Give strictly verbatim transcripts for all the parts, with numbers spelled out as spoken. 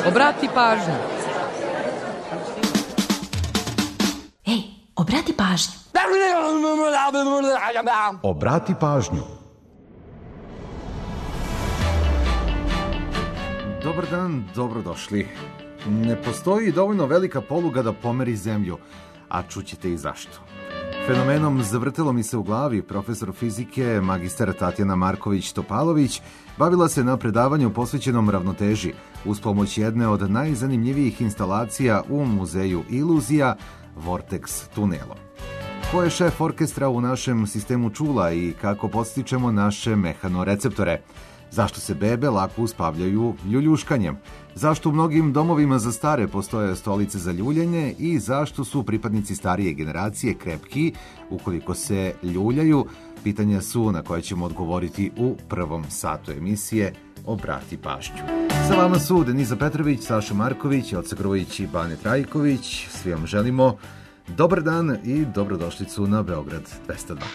Obrati pažnju. Ej, obrati pažnju. Obrati pažnju. Dobar dan, dobrodošli. Ne postoji dovoljno velika poluga da pomeri zemlju, a čućete i zašto. Fenomenom zavrtelo mi se u glavi profesor fizike, magistar Tatjana Marković-Topalović, bavila se na predavanju posvećenom ravnoteži uz pomoć jedne od najzanimljivijih instalacija u muzeju iluzija, Vortex tunelom. Ko je šef orkestra u našem sistemu čula i kako podstičemo naše mehanoreceptore? Zašto se bebe lako uspavljaju ljuljuškanjem? Zašto u mnogim domovima za stare postoje stolice za ljuljenje i zašto su pripadnici starije generacije krepki ukoliko se ljuljaju? Pitanja su na koje ćemo odgovoriti u prvom satu emisije Obrati pažnju. Sa vama su Deniza Petrović, Saša Marković, Joca Grujić i Bane Trajković. Svi vam želimo dobar dan i dobrodošlicu na Beograd dvesta dva.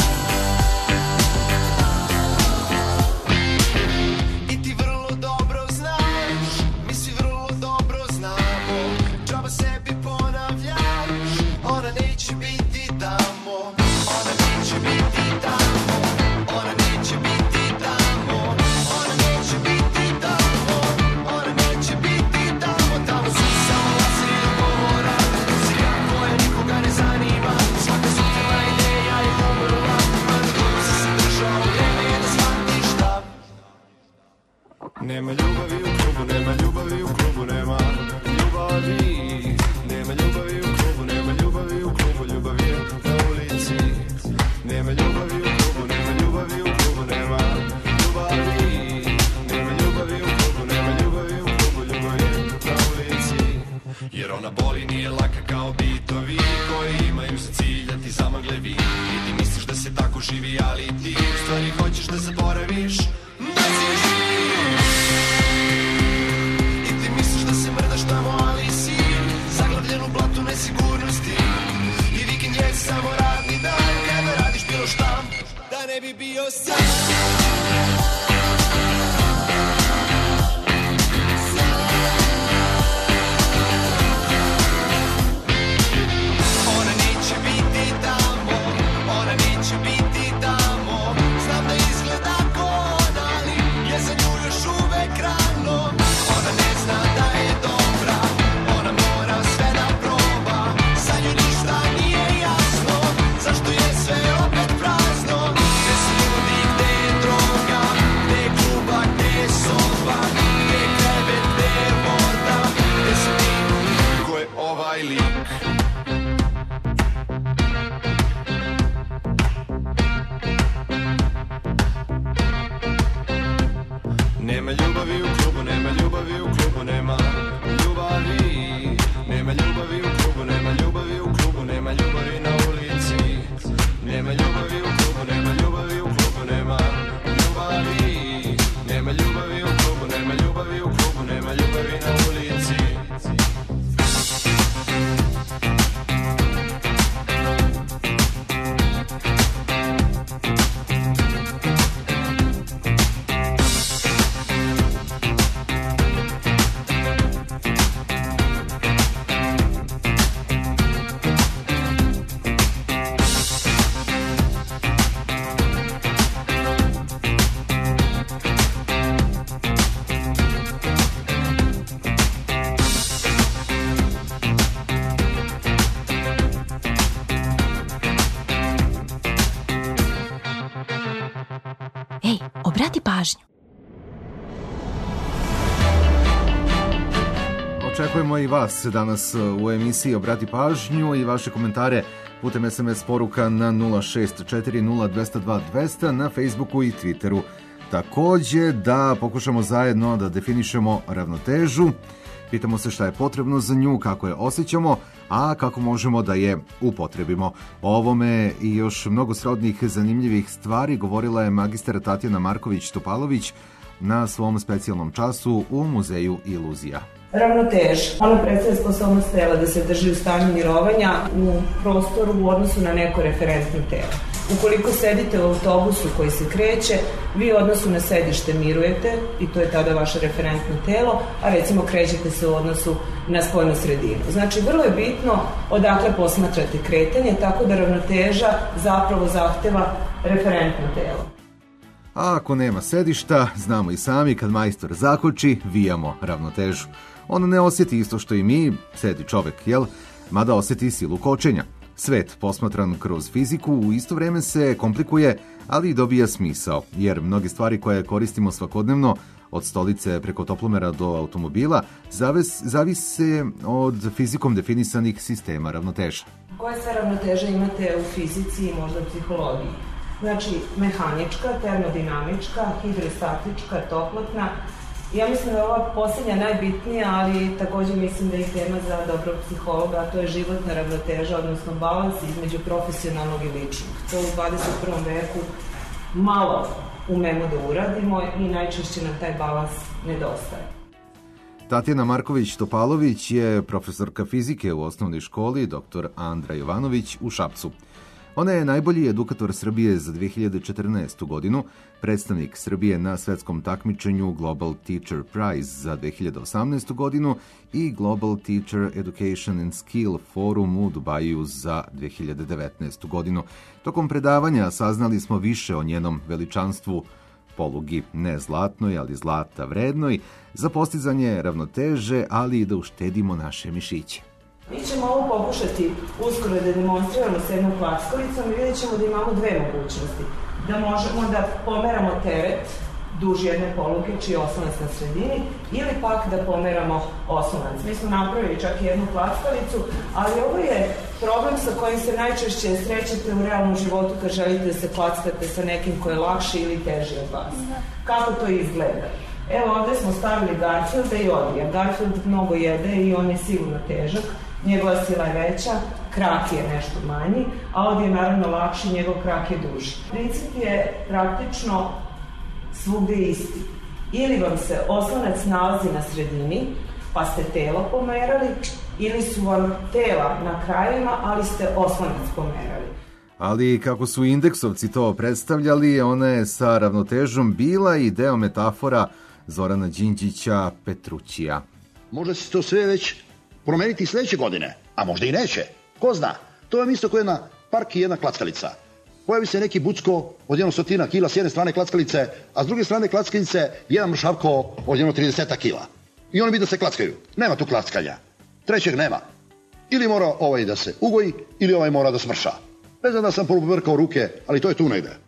I ti vrlo dobro Nema ljubavi u klubu, nema ljubavi u klubu, nema ljubavi. Nema ljubavi u klubu, nema ljubavi u klubu, ljubav je na ulici. Nema ljubavi u klubu, nema ljubavi u klubu, nema ljubavi. Nema ljubavi u klubu, nema ljubavi u klubu, ljubav je na ulici. Jer ona boli, nije laka kao bitovi koji imaju za cilj da ti zamagle vid. I ti misliš da se tako živi, ali ti u stvari hoćeš da zaboraviš da si živ. I ti misliš da se mrdaš tamo, ali si zaglavljen u blatu nesigurnosti. I vikend je samo radni dan kada radiš bilo šta da ne bi bio sam. Nema ljubavi u klubu, nema ljubavi u klubu, nema ljubavi. Nema ljubavi u klubu, nema ljubavi u klubu, nema ljubavi na ulici. Nema ljubavi u klubu, nema ljubavi u klubu, nema ljubavi. Nema ljubavi u klubu, nema ljubavi u klubu, nema ljubavi na ulici. Obrati pažnju. Očekujemo i vas danas u emisiji Obrati pažnju i vaše komentare putem es em es poruka na nula šest četiri nula dva nula dva dva nula zero na Facebooku i Twitteru. Takođe da pokušamo zajedno da definišemo ravnotežu. Pitamo se šta je potrebno za nju, kako je osjećamo, a kako možemo da je upotrebimo. O ovome i još mnogo srodnih zanimljivih stvari govorila je magistar Tatjana Marković-Topalović na svom specijalnom času u Muzeju iluzija. Ravnoteža. Ona predstavlja sposobnost tela da se drži u stanju mirovanja u prostoru u odnosu na neko referentno telo. Ukoliko sedite u autobusu koji se kreće, vi u odnosu na sedište mirujete i to je tada vaše referentno telo, a recimo krećete se u odnosu na spoljnu sredinu. Znači, vrlo je bitno odakle posmatrate kretanje, tako da ravnoteža zapravo zahteva referentno telo. A ako nema sedišta, znamo i sami, kad majstor zakoči, vijamo ravnotežu. On ne osjeti isto što i mi, sedi čovek, jel? Mada osjeti silu kočenja. Svet, posmatran kroz fiziku, u isto vreme se komplikuje, ali i dobija smisao, jer mnoge stvari koje koristimo svakodnevno, od stolice preko toplomera do automobila, zavis, zavise od fizikom definisanih sistema ravnoteža. Koje sve ravnoteže imate u fizici i možda u psihologiji? Znači, mehanička, termodinamička, hidrostatička, toplotna. Ja mislim da je ova posljednja najbitnija, ali također mislim da je tema za dobrog psihologa, a to je životna ravnoteža, odnosno balans između profesionalnog i ličnog. To u dvadeset prvom veku malo umemo da uradimo i najčešće nam taj balans nedostaje. Tatjana Marković-Topalović je profesorka fizike u osnovnoj školi doktor Andra Jovanović u Šapcu. Ona je najbolji edukator Srbije za dve hiljade četrnaestu godinu, predstavnik Srbije na svetskom takmičenju Global Teacher Prize za dve hiljade osamnaestu godinu i Global Teacher Education and Skill Forum u Dubaju za dve hiljade devetnaestu godinu. Tokom predavanja saznali smo više o njenom veličanstvu, polugi ne zlatnoj, ali zlata vrednoj, za postizanje ravnoteže, ali i da uštedimo naše mišiće. Mi ćemo ovo pokušati uskoro da demonstriramo s jednom klackovicom i vidjet ćemo da imamo dve mogućnosti. Da možemo da pomeramo teret duž jedne poluge čiji je oslonac na sredini, ili pak da pomeramo oslonac. Mi smo napravili čak jednu klackalicu, ali ovo je problem sa kojim se najčešće srećete u realnom životu kad želite da se klackate sa nekim ko je lakši ili teži od vas. Kako to izgleda? Evo ovde smo stavili Garfielda i Odija. Garfield mnogo jede i on je sigurno težak, njegova sila je veća, krak je nešto manji, a Odi je naravno lakši, njegov krak je duži. Princip je praktično svugde isti. Ili vam se oslonac nalazi na sredini, pa ste telo pomerali, ili su vam tela na krajima, ali ste oslonac pomerali. Ali kako su indeksovci to predstavljali, ona je sa ravnotežom bila i deo metafora Zorana Đinđića Petrućija. Možda će to sve već promeniti sledeće godine, a možda i neće. Ko zna? To je isto kao jedna park i jedna klackalica. Pojavi se neki bucko od jedno stotina kila s jedne strane klackalice, a s druge strane klackalice jedan mršavko od jedno trideset kila. I oni bi da se klackaju. Nema tu klackanja. Trećeg nema. Ili mora ovaj da se ugoji, ili ovaj mora da smrša. Ne znam da sam pobrkao ruke, ali to je tu negde.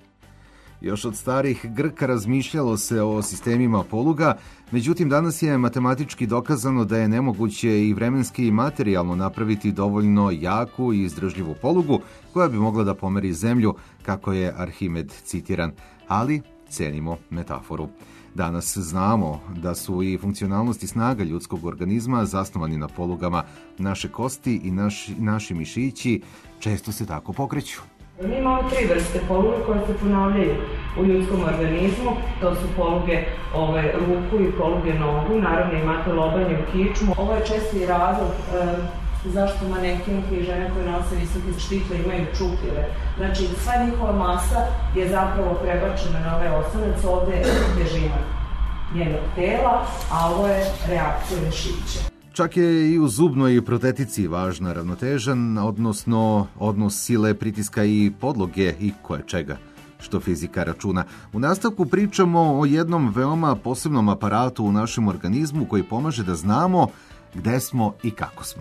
Još od starih Grka razmišljalo se o sistemima poluga, međutim danas je matematički dokazano da je nemoguće i vremenski i materijalno napraviti dovoljno jaku i izdržljivu polugu koja bi mogla da pomeri zemlju, kako je Arhimed citiran, ali cenimo metaforu. Danas znamo da su i funkcionalnost i snaga ljudskog organizma zasnovani na polugama. Naše kosti i naši, naši mišići često se tako pokreću. Mi imamo tri vrste poluge koje se ponavljaju u ljudskom organizmu. To su poluge ove, ruku i poluge nogu. Naravno imate lobanje u kičmu. Ovo je česti razlog e, zašto manekinke i žene koje nose visoke štitle imaju čupile. Znači sva njihova masa je zapravo prebačena na ovaj oslonac. Ovde je težina njenog tela, a ovo je reakcija mišića. Čak je i u zubnoj protetici važna ravnotežan, odnosno odnos sile, pritiska i podloge i koje čega, što fizika računa. U nastavku pričamo o jednom veoma posebnom aparatu u našem organizmu koji pomaže da znamo gde smo i kako smo.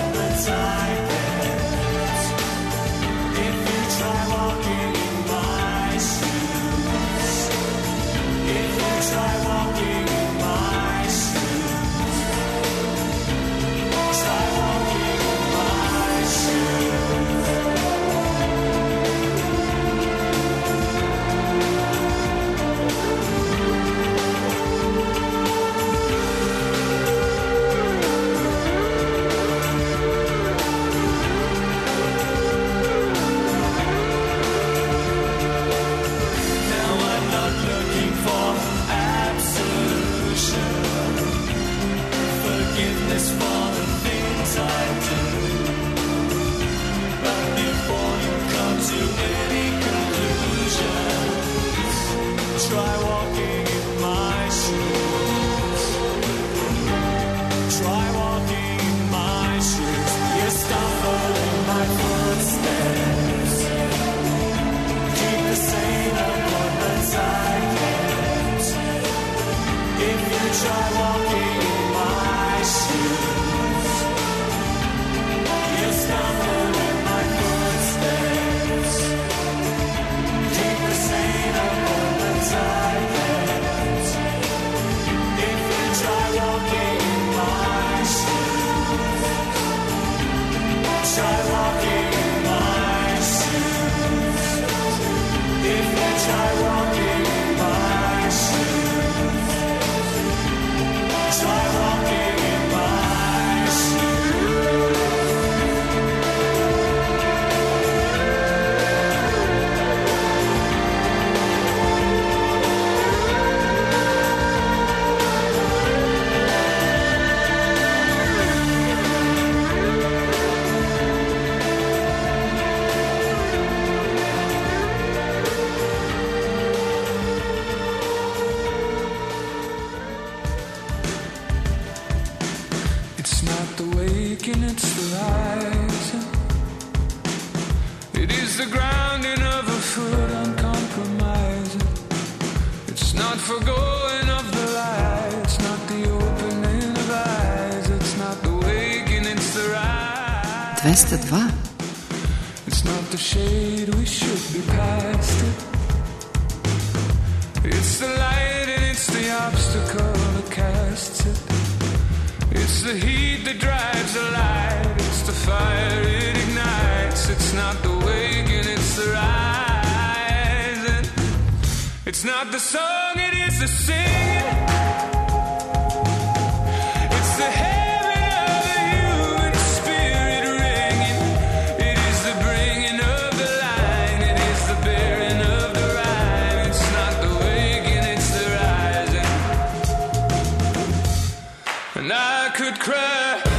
If you try walking in my dvesta dva. It's not the shade, we should be past it. It's the light and it's the obstacle that casts it. It's the heat that drives the light. It's the fire it ignites. It's not the waking, it's the rising. It's not the song, it is the singing. It's the heaven of the human spirit ringing. It is the bringing of the line. It is the bearing of the rhyme. It's not the waking, it's the rising. And I could cry.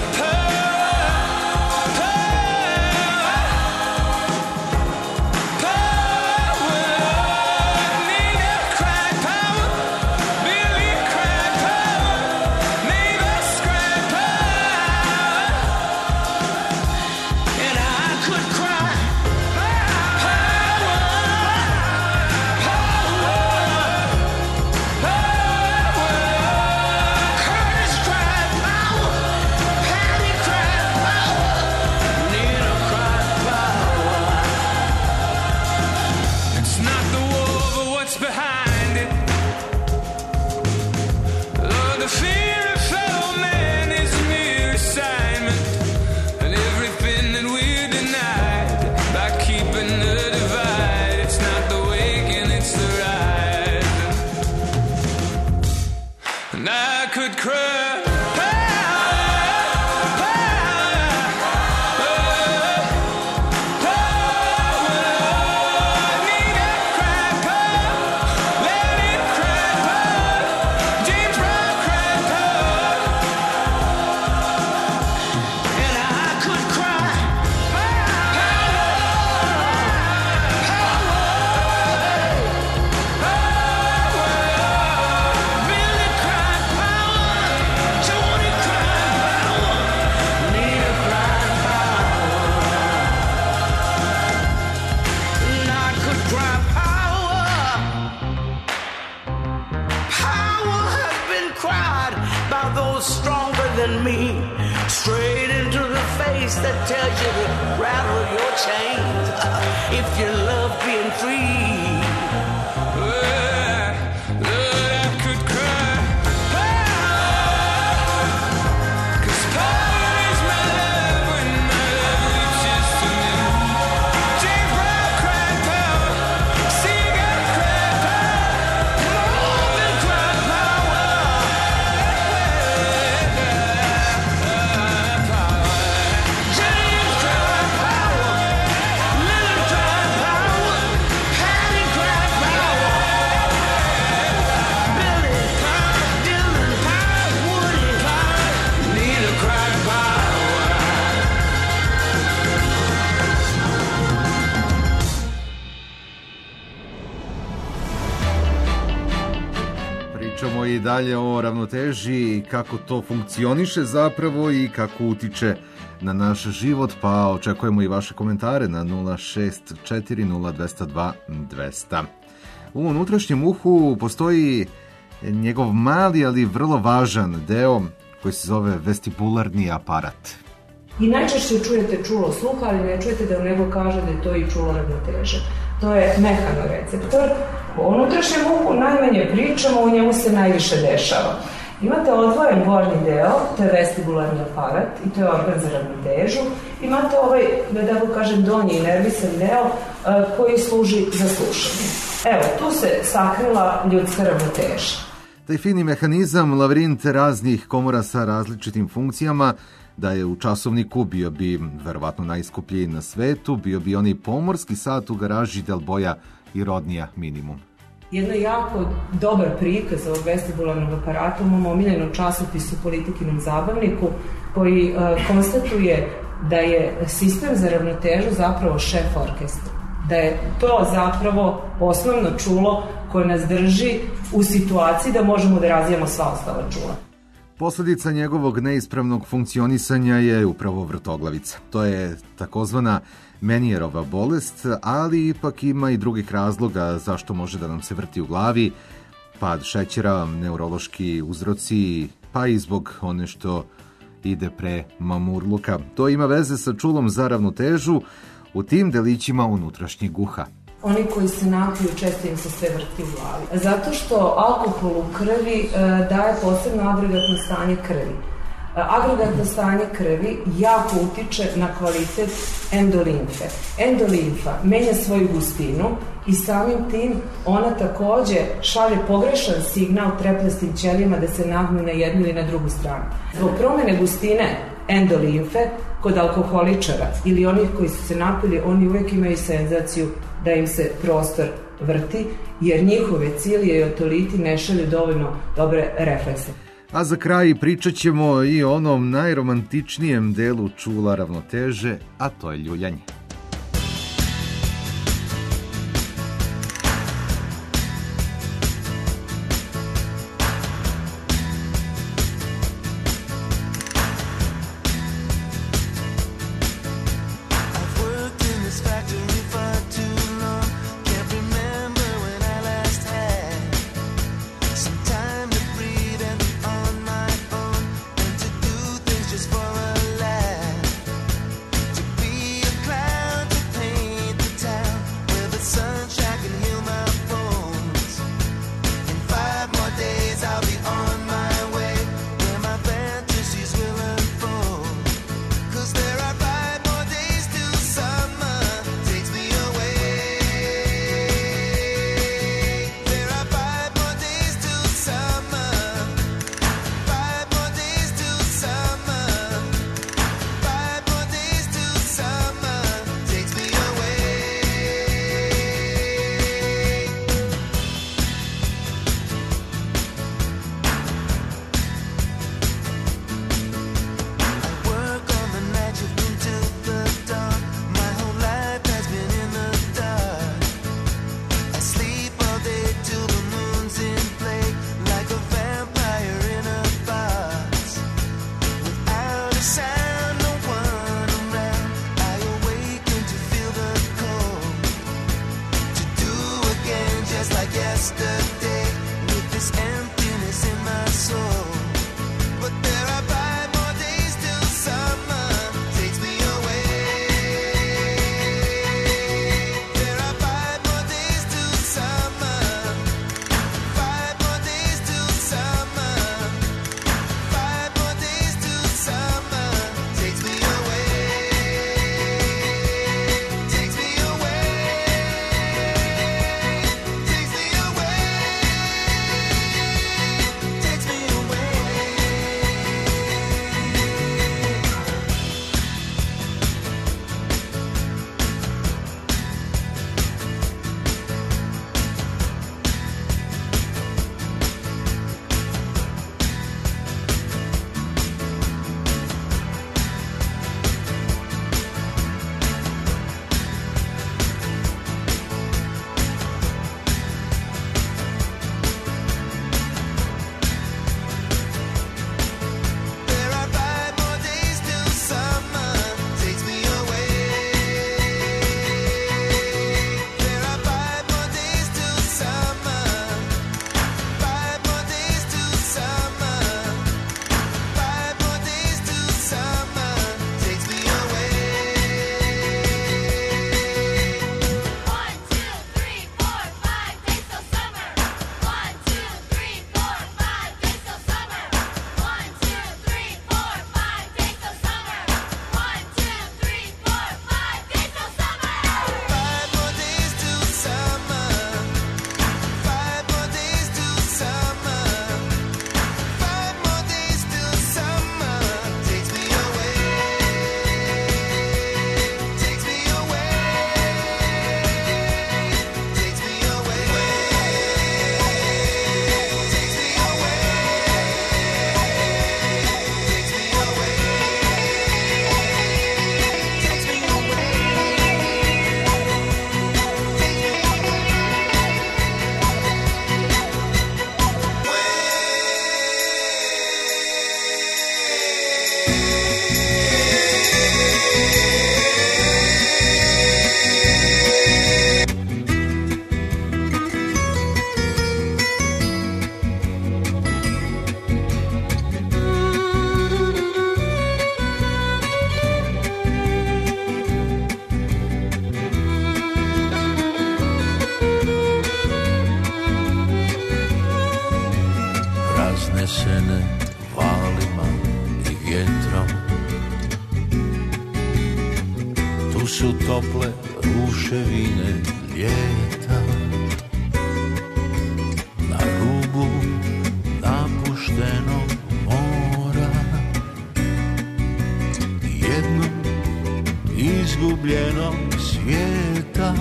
I dalje o ravnoteži, kako to funkcioniše zapravo i kako utiče na naš život, pa očekujemo i vaše komentare na nula šest četiri nula dva dva dvesta. U unutrašnjem uhu postoji njegov mali, ali vrlo važan deo koji se zove vestibularni aparat. I najčešće čujete čulo sluha, ali ne čujete da nego kaže da je to i čulo ravnoteže. To je mehanoreceptor. O unutrašnjem uhu najmanje pričamo, u njemu se najviše dešava. Imate odvojen gornji deo, to je vestibularni aparat i to je organ za ravnotežu. Imate ovaj, da tako kažem, donji nervisan deo koji služi za slušanje. Evo, tu se sakrila ljudska ravnoteža. Taj fini mehanizam, lavirint raznih komora sa različitim funkcijama, da je u časovniku bio bi verovatno najskuplji na svetu, bio bi onaj pomorski sat u garaži Del Boja i Rodnija minimum. Jedno jako dobar prikaz ovog vestibularnog aparata u mom omiljenom časopisu Politikinom zabavniku, koji uh, konstatuje da je sistem za ravnotežu zapravo šef orkestra. Da je to zapravo osnovno čulo koje nas drži u situaciji da možemo da razvijamo sva ostala čula. Posledica njegovog neispravnog funkcionisanja je upravo vrtoglavica. To je takozvana Menierova bolest, ali ipak ima i drugih razloga zašto može da nam se vrti u glavi, pad šećera, neurološki uzroci, pa i zbog one što ide pre mamurluka. To ima veze sa čulom za ravnotežu u tim delićima unutrašnjeg uha. Oni koji se napiju, često im se sve vrti u glavi. Zato što alkohol u krvi e, daje posebno agregatno stanje krvi. E, agregatno stanje krvi jako utiče na kvalitet endolimfe. Endolimfa menja svoju gustinu i samim tim ona takođe šalje pogrešan signal treplastim ćelijama da se nagnu na jednu ili na drugu stranu. Zbog promene gustine endolimfe kod alkoholičara ili onih koji su se napili, oni uvek imaju senzaciju da im se prostor vrti, jer njihove cilije i otoliti ne šalju dovoljno dobre reflekse. A za kraj pričat ćemo i o onom najromantičnijem delu čula ravnoteže, a to je ljuljanje. zanesene valima i vjetrom. Tu su tople ruševine ljeta, na rubu napuštenog mora, jednog izgubljenog svijeta.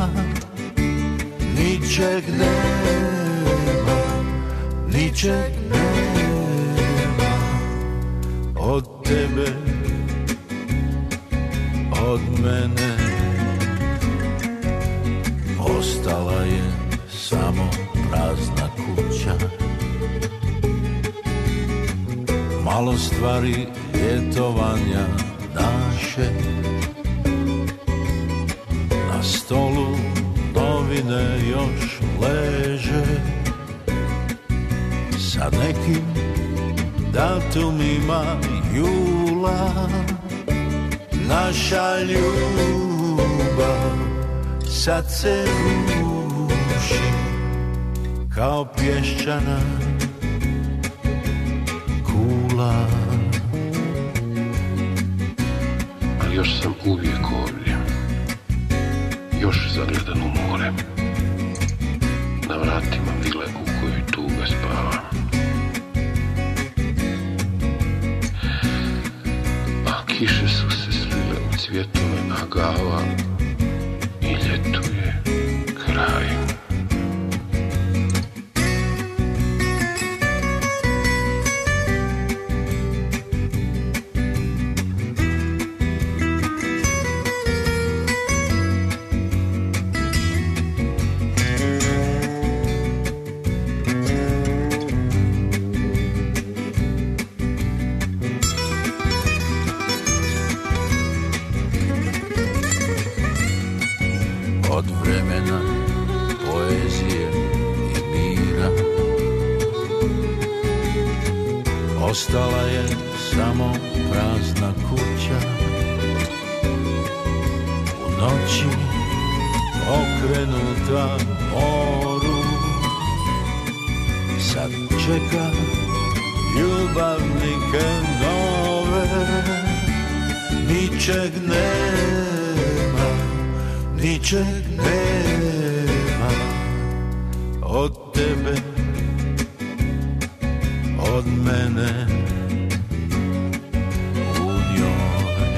Ničeg nema, ničeg nema od tebe, od mene. Ostala je samo prazna kuća, malo stvari ljetovanja naše. Na stolu novine još leže sa nekim datumima jula. Naša ljubav sad se ruši kao pješčana kula. Ali još sam uvijek ovdje, još zagledan u more, na vratima vile u kojoj tuga spava. A kiše su se slile u cvjetove agava i ljetu je kraj. Ostala je samo prazna kuća, u noći okrenuta moru. Sad čeka ljubavnike nove. Ničeg nema, ničeg nema od tebe, od mene u njoj.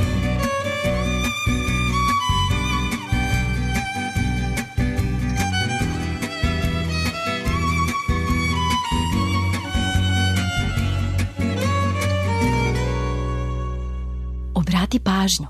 Obrati pažnju.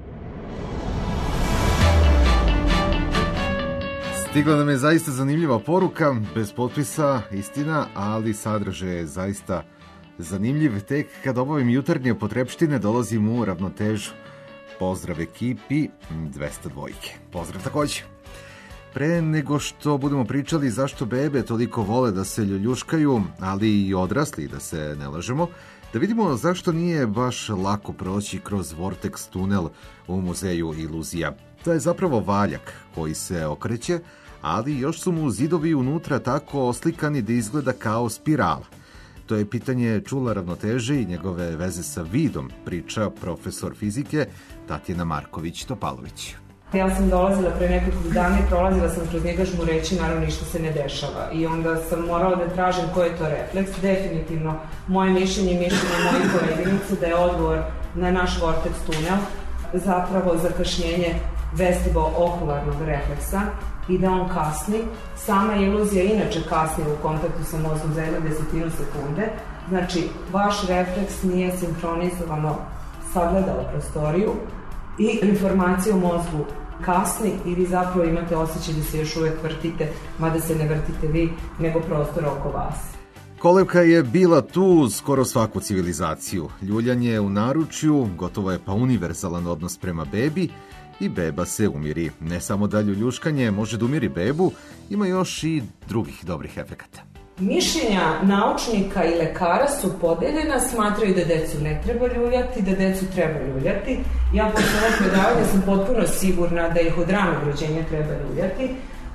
Stigla nam je zaista zanimljiva poruka, bez potpisa, istina, ali sadržaj je zaista zanimljiv. Tek kad obavim jutarnje potrepštine dolazim u ravnotežu. Pozdrav ekipi dvesta dvojke. Pozdrav takođe. Pre nego što budemo pričali zašto bebe toliko vole da se ljuljuškaju, ali i odrasli, da se ne lažemo, da vidimo zašto nije baš lako proći kroz Vortex tunel u muzeju iluzija. To je zapravo valjak koji se okreće, ali još su mu zidovi unutra tako oslikani da izgleda kao spirala. To je pitanje čula ravnoteže i njegove veze sa vidom, priča profesor fizike Tatjana Marković-Topalović. Ja sam dolazila pre nekoliko dana i prolazila sam kroz njega žmureći, naravno ništa se ne dešava. I onda sam morala da tražim koji je to refleks. Definitivno, moje mišljenje i mišljenje mojih koleginicu da je odgovor na naš Vortex tunel zapravo zakašnjenje vestibulo-okularnog refleksa i da on kasni. Sama iluzija inače kasni u kontaktu sa mozgom za jednu desetinu sekunde. Znači, vaš refleks nije sinhronizovano sagledao prostoriju i informacija u mozgu kasni i vi zapravo imate osjećaj da se još uvek vrtite, mada se ne vrtite vi, nego prostor oko vas. Kolevka je bila tu skoro svaku civilizaciju. Ljuljanje u naručju gotovo je pa univerzalan odnos prema bebi i beba se umiri. Ne samo da ljuljuškanje može da umiri bebu, ima još i drugih dobrih efekata. Mišljenja naučnika i lekara su podeljena, smatraju da decu ne treba ljuljati, da decu treba ljuljati. Ja posle ovog predavanja sam potpuno sigurna da ih od ranog rođenja treba ljuljati,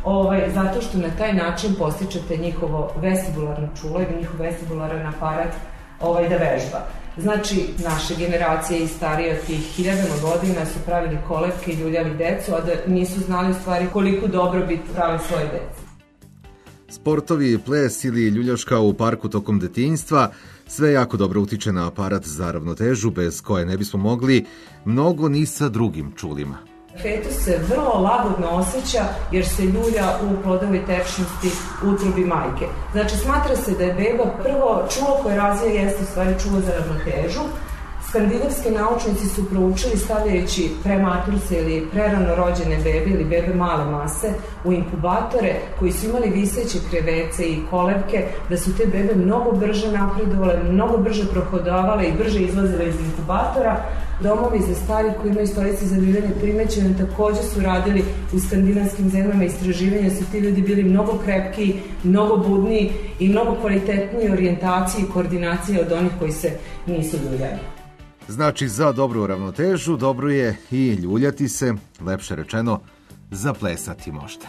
ovaj, zato što na taj način postičete njihovo vestibularno čulo ili njihov vestibularan aparat ovaj, da vežba. Znači, naše generacije i starije od tih hiljadama godina su pravili kolevke i ljuljali decu, a da nisu znali u stvari koliko dobrobit pravi svoje deci. Sportovi, ples ili ljuljaška u parku tokom detinjstva sve jako dobro utiče na aparat za ravnotežu, bez koje ne bismo mogli mnogo ni sa drugim čulima. Fetus se vrlo lagodno osjeća jer se ljulja u plodovoj tečnosti u utrobi majke. Znači, smatra se da je beba prvo čulo koje razvija jeste u stvari čulo za ravnotežu. Skandinavski naučnici su proučili stavljajući prematurse ili prerano rođene bebe ili bebe male mase u inkubatore koji su imali viseće krevece i kolevke, da su te bebe mnogo brže napredovale, mnogo brže prohodavale i brže izlazile iz inkubatora. Domovi za stari koji imaju stolice za bivanje primećene takođe su radili u skandinavskim zemljama istraživanja, su ti ljudi bili mnogo krepkiji, mnogo budniji i mnogo kvalitetniji orijentacije i koordinacije od onih koji se nisu ljuljali. Znači, za dobru ravnotežu dobro je i ljuljati se, lepše rečeno, zaplesati možda.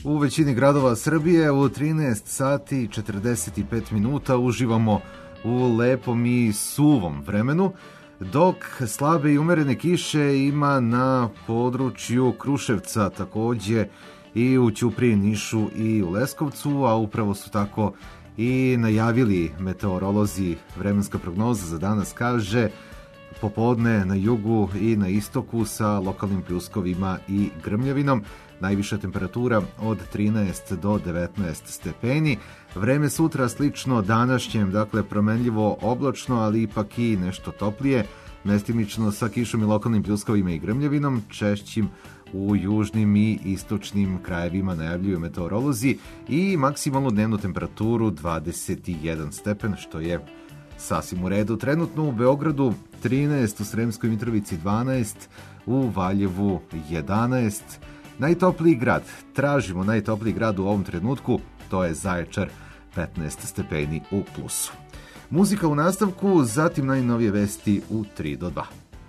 U većini gradova Srbije u trinaest sati i četrdeset pet minuta uživamo u lepom i suvom vremenu, dok slabe i umerene kiše ima na području Kruševca, takođe i u Ćupriji, Nišu i u Leskovcu, a upravo su tako i najavili meteorolozi. Vremenska prognoza za danas kaže popodne na jugu i na istoku sa lokalnim pljuskovima i grmljavinom. Najviša temperatura od trinaest do devetnaest stepeni. Vreme sutra slično današnjem, dakle promenljivo oblačno, ali ipak i nešto toplije, mestimično sa kišom i lokalnim pljuskovima i grmljavinom, češćim u južnim i istočnim krajevima najavljuju meteorolozi, i maksimalnu dnevnu temperaturu dvadeset jedan stepen, što je sasvim u redu. Trenutno u Beogradu trinaest, u Sremskoj Mitrovici dvanaest, u Valjevu jedanaest. Najtopliji grad, tražimo najtopliji grad u ovom trenutku, to je Zaječar, petnaest stepeni u plusu. Muzika u nastavku, zatim najnovije vesti u tri do dva.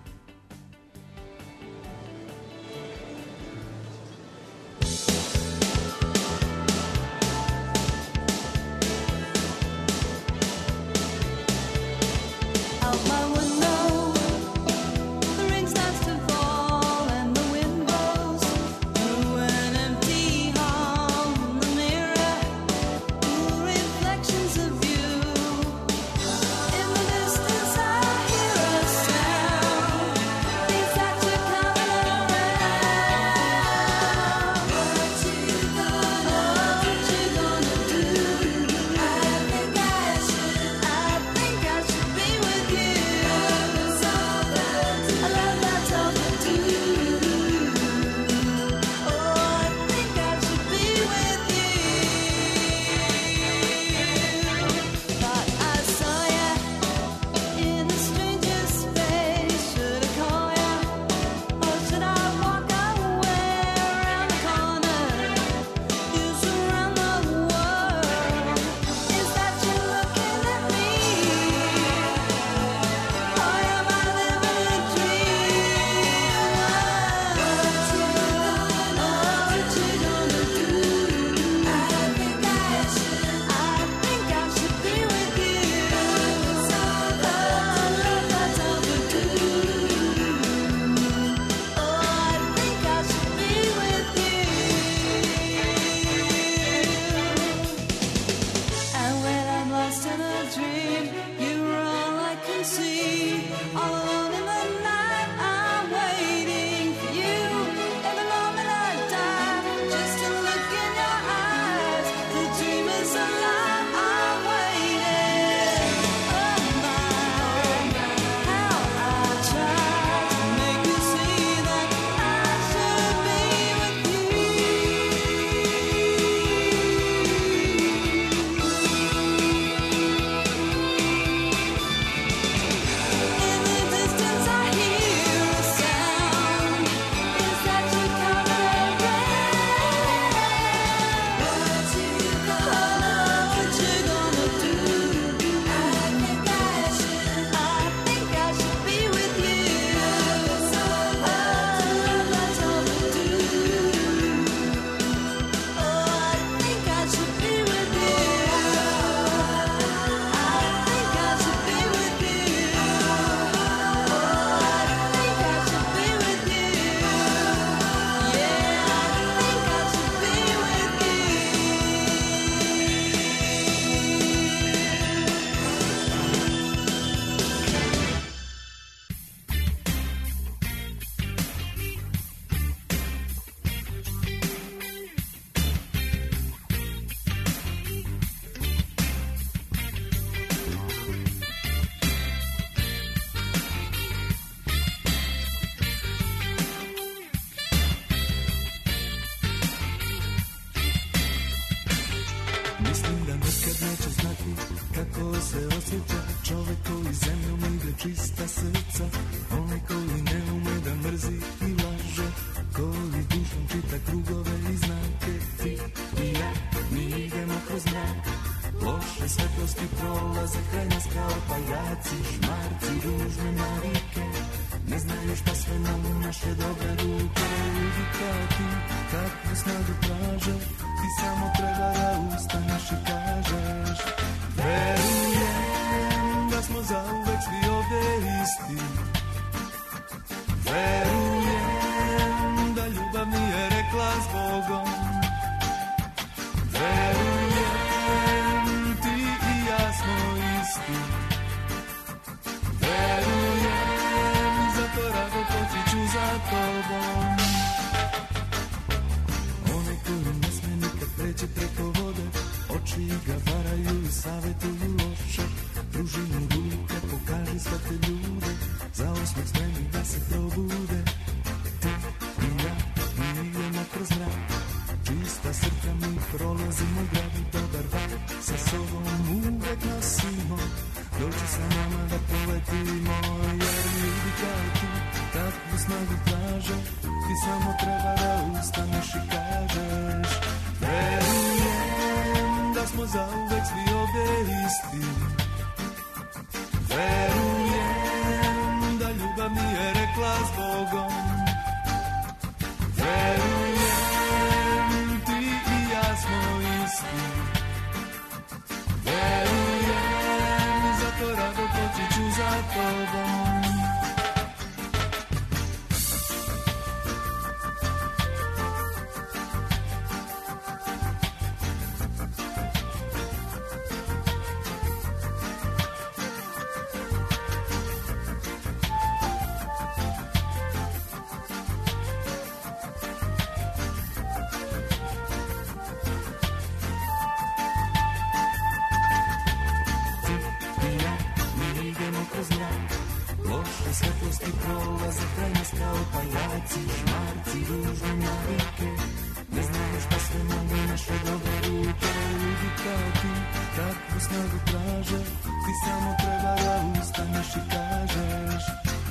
se osjeća čovjek koji zemljom ide čista srca, onaj koji ne ume da mrzi i laže, koji dušom čita krugove i znake. Ti i ja, mi idemo kroz mrak, loše svetlosti prolaze kraj nas kao paljaci, šmarci, ružne navike, ne znaju šta sve nam naše dobre ruke. Ljudi kao ti, kakvu snagu traže, ti samo treba da ustaneš i kažeš verujem da smo zauvek svi ovde isti. Verujem da ljubav nije rekla s Bogom. Verujem ti i ja smo isti. Verujem i zato rado poći ću za tobom. Onaj koji ne sme nikad preći preko vode, oči ga varaju i savetuju loše. Pruži mu ruke, pokaži sve te ljude, za osmeh spremni da se probude. Ti i ja, mi idemo kroz mrak, čista srca mi prolazimo gradu, dobar dan sa sobom uvek nosimo. Dođi sa nama da poletimo, jer ljudi kao ti takvu snagu traže. Ti samo treba da ustaneš i kažeš verujem da smo zauvek svi ovde isti. Verujem da ljubav nije rekla s Bogom. Verujem ti i ja smo isti. Verujem i zato rado poći ću za tobom. Svetlosti prolaze kraj nas kao pajaci, šmarci, ružne navike. Ne znamo šta sve mogu naše dobre ruke. Ljudi kao ti takvu snagu traže. Ti samo treba da ustaneš i kažeš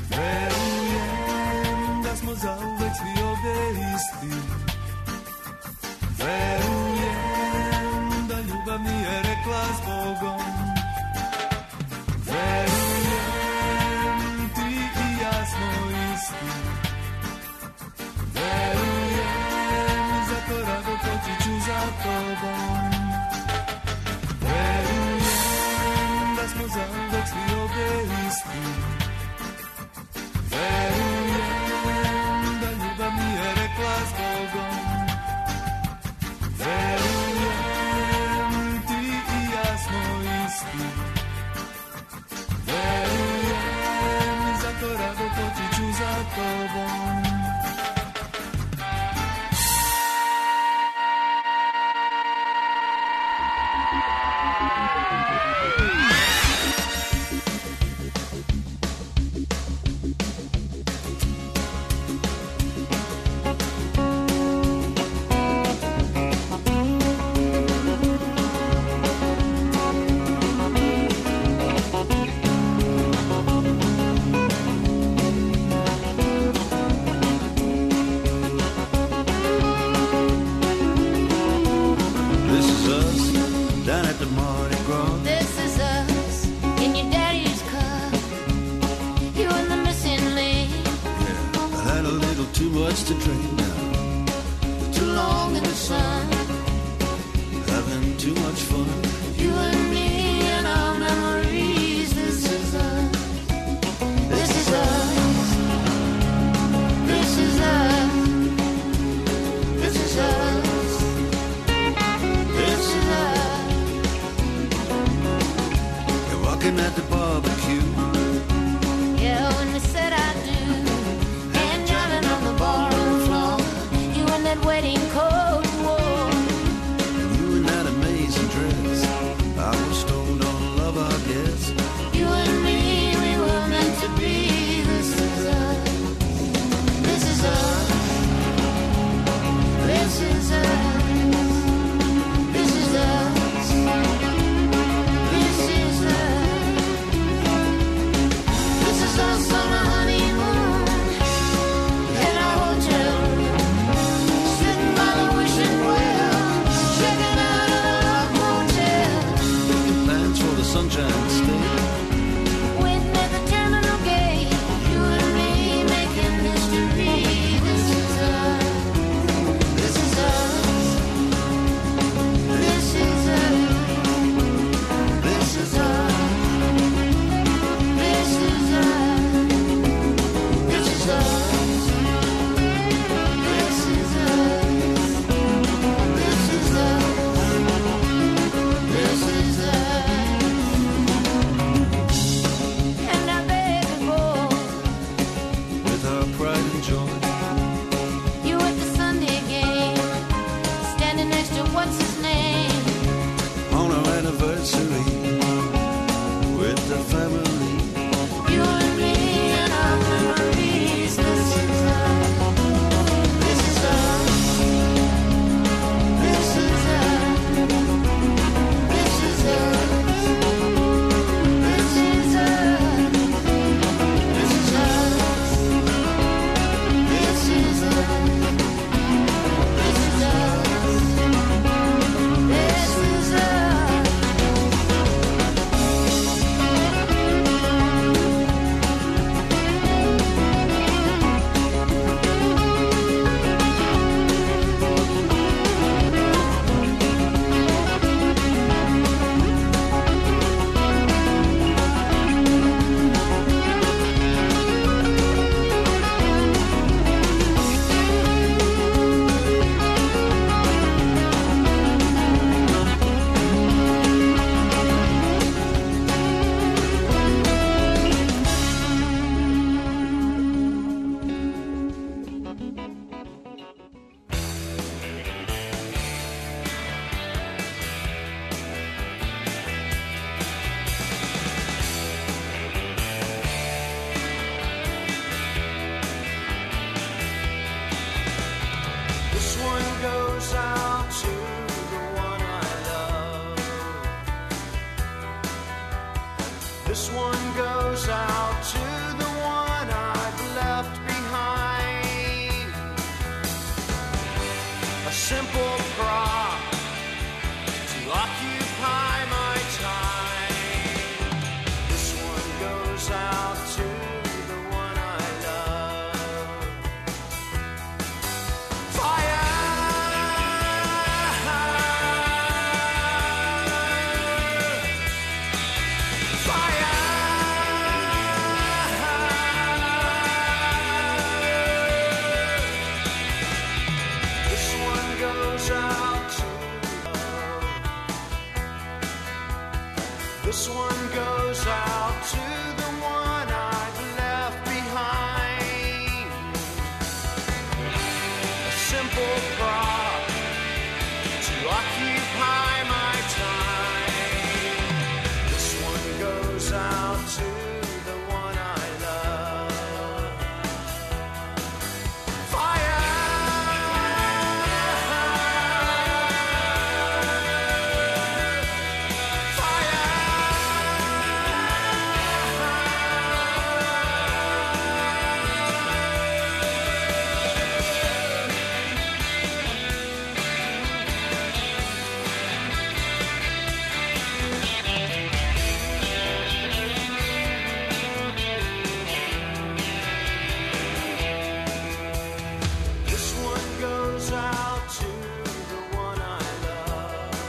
verujem da smo zauvek svi ovde isti. Verujem da ljubav nije rekla s Bogom. Verujem ti i ja smo isti. Verujem i zato rado poći ću za tobom. Verujem da smo zauvek svi ovde isti. Verujem da ljubav nije rekla s Bogom. Verujem ti i ja smo isti. Verujem i zato rado poći ću za tobom. To drink now, too long in the sun, having too much fun. You and me and our memories. This is us. This is us. This is us. This is us. This is us. You're walking at the barbecue. Yeah, when they said I do. That wedding coat you wore, you in that amazing dress. I was stoned on love, I guess. You and me, we were meant to be. This is us. This is us. This is us. This is us. This is us. what's his name? On our anniversary with the family. You and me and our memories. This is us. This is us. This is us. This is us. This is us. This is us. This is us. This is us. This is us. This one goes out to the one I love. This one goes out to the one I've left behind. A simple prop to occupy my time. This one goes out to the one I love. Fire! This one goes out to love. This one goes out to the one I've left behind. A simple prop to occupy my time. This one goes out to the one I love. Fire! This one goes out to the one I love.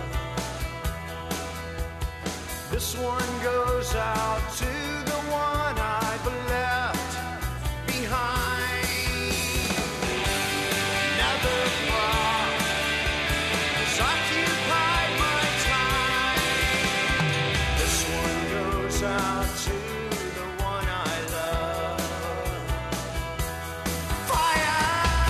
This one goes out to the one I've left behind. Another prop has occupied my time. This one goes out to the one I love. Fire!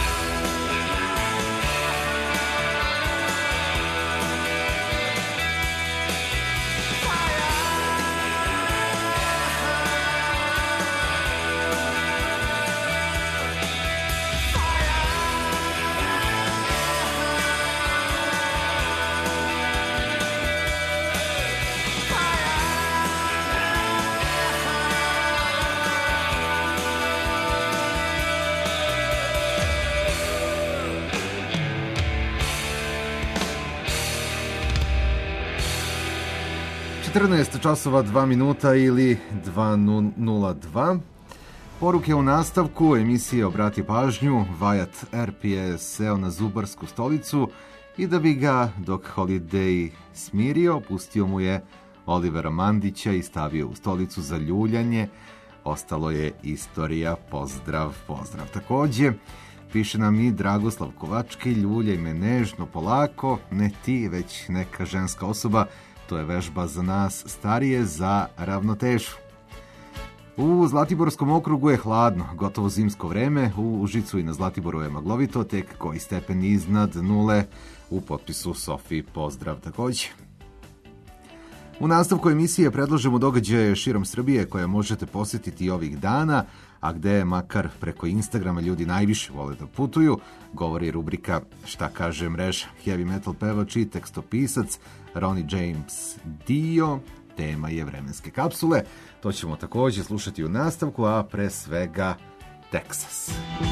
četrnaest časova dva minuta ili dva nula dva. Poruke u nastavku emisije Obrati pažnju. Vajat R P je seo na zubarsku stolicu i da bi ga, dok Holiday smirio, pustio mu je Olivera Mandića i stavio u stolicu za ljuljanje. Ostalo je istorija. Pozdrav, pozdrav. Takođe, piše nam i Dragoslav Kovački, ljuljaj me nežno, polako, ne ti, već neka ženska osoba. To je vežba za nas starije za ravnotežu. U Zlatiborskom okrugu je hladno, gotovo zimsko vreme, u Užicu i na Zlatiboru je maglovito, tek koji stepen iznad nule, u potpisu Sofi pozdrav takođe. U nastavku emisije predlažemo događaje širom Srbije koje možete posjetiti ovih dana, a gde makar preko Instagrama ljudi najviše vole da putuju, govori rubrika Šta kaže mreža. Heavy metal pevač i tekstopisac Ronnie James Dio, tema je vremenske kapsule. To ćemo takođe slušati u nastavku, a pre svega Texas.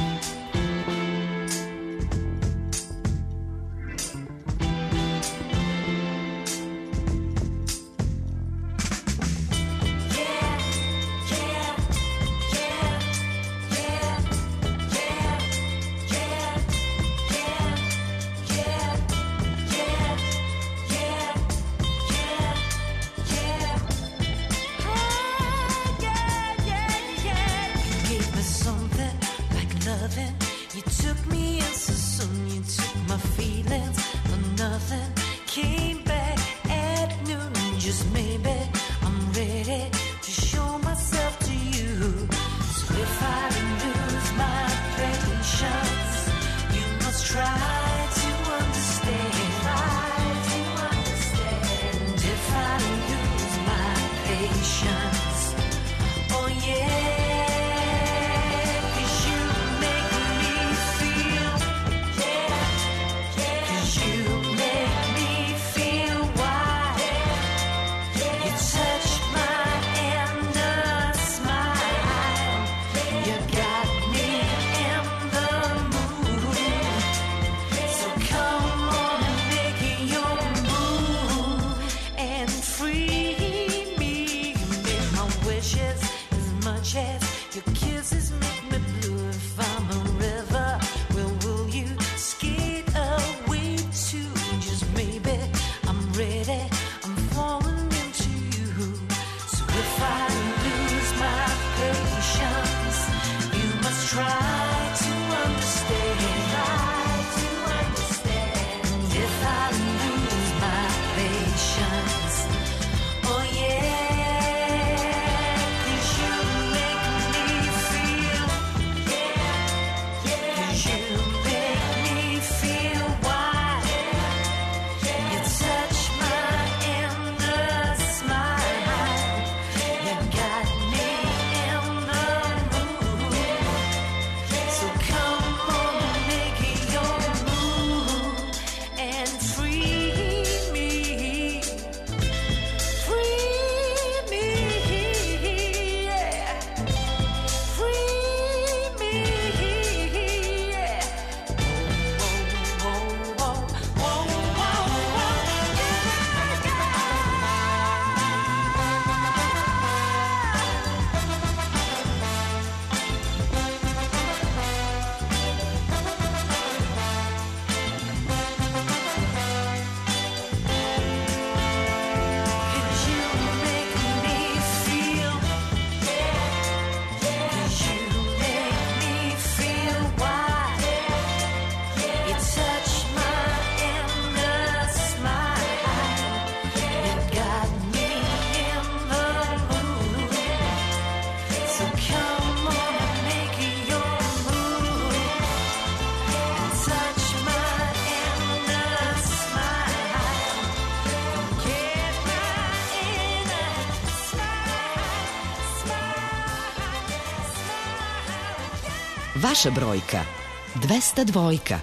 Vaša brojka dvesta dvojka.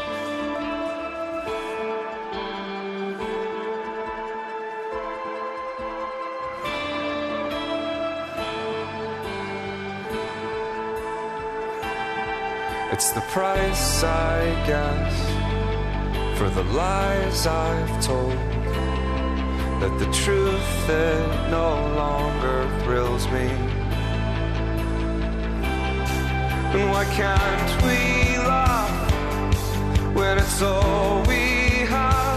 It's the price, I guess, for the lies I've told, that the truth it no longer thrills me. And why can't we laugh when it's all we have?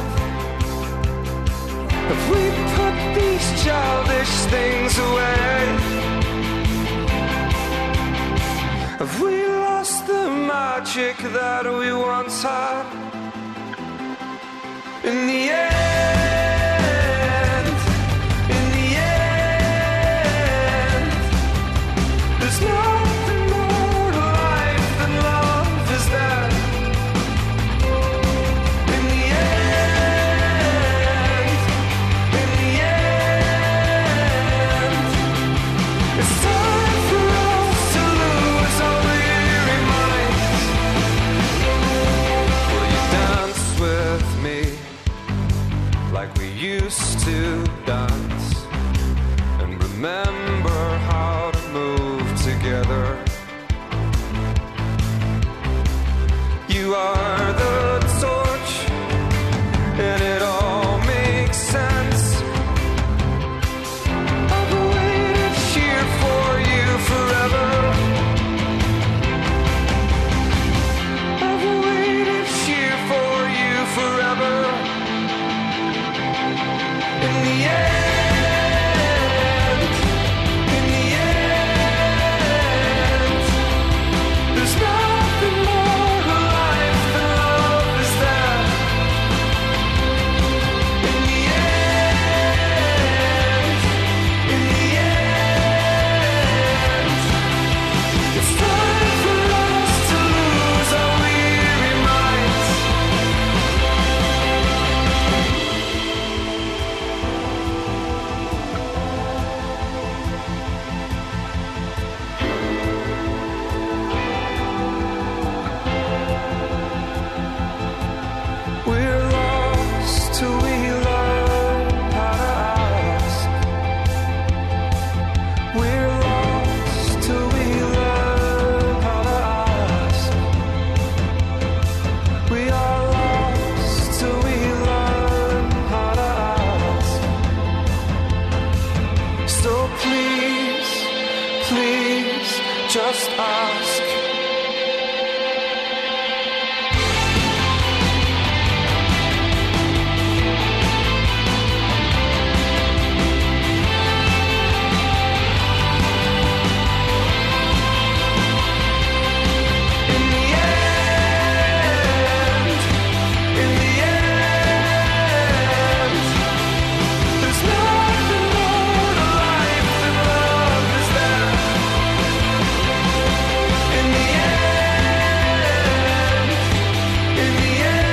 Have we put these childish things away? Have we lost the magic that we once had? In the end, in the end, like we used to dance and remember how to move together. You are the torch and it all makes sense. I've waited here for you forever. I've waited here for you forever. In the end, in the end, there's nothing more to life than love, is there? In the end, in the end, it's time for us to lose our weary minds. We're lost till we learn how to ask. We're lost till we learn how to ask. We are lost till we learn how to ask. So please, please, just ask. In the end, in the end, there's nothing more to life than love, is there? In the end, in the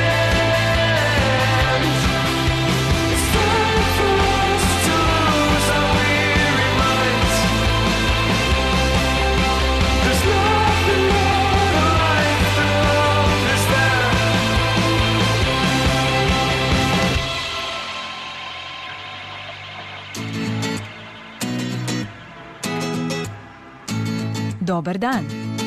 end, it's time for us to lose our weary minds. There's nothing more to life than love, is there? Dobar dan.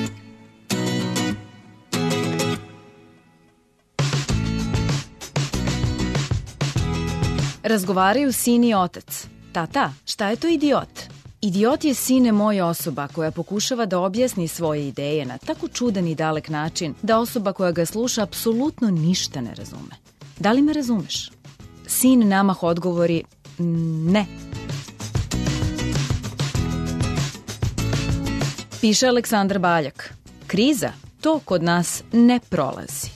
Razgovaraju sin i otac. Tata, šta je to idiot? Idiot je, sine moj, osoba koja pokušava da objasni svoje ideje na tako čudan i dalek način da osoba koja ga sluša apsolutno ništa ne razume. Da li me razumeš? Sin namah odgovori "Mm, ne. Piše Aleksandar Baljak. Kriza, to kod nas ne prolazi.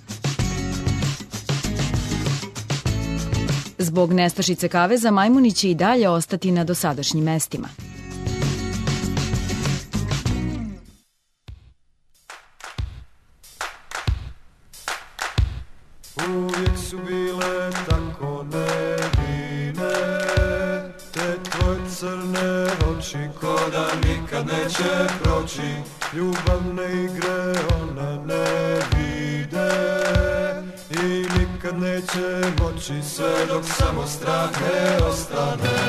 Zbog nestašice kaveza, majmuni će i dalje ostati na dosadašnjim mestima. Uvijek su bile tako nevine, te tvoje crne oči ko da nikad neće proći. Ljubavne igre one ne vide i nikad neće moći sve dok samo strah ne ostane.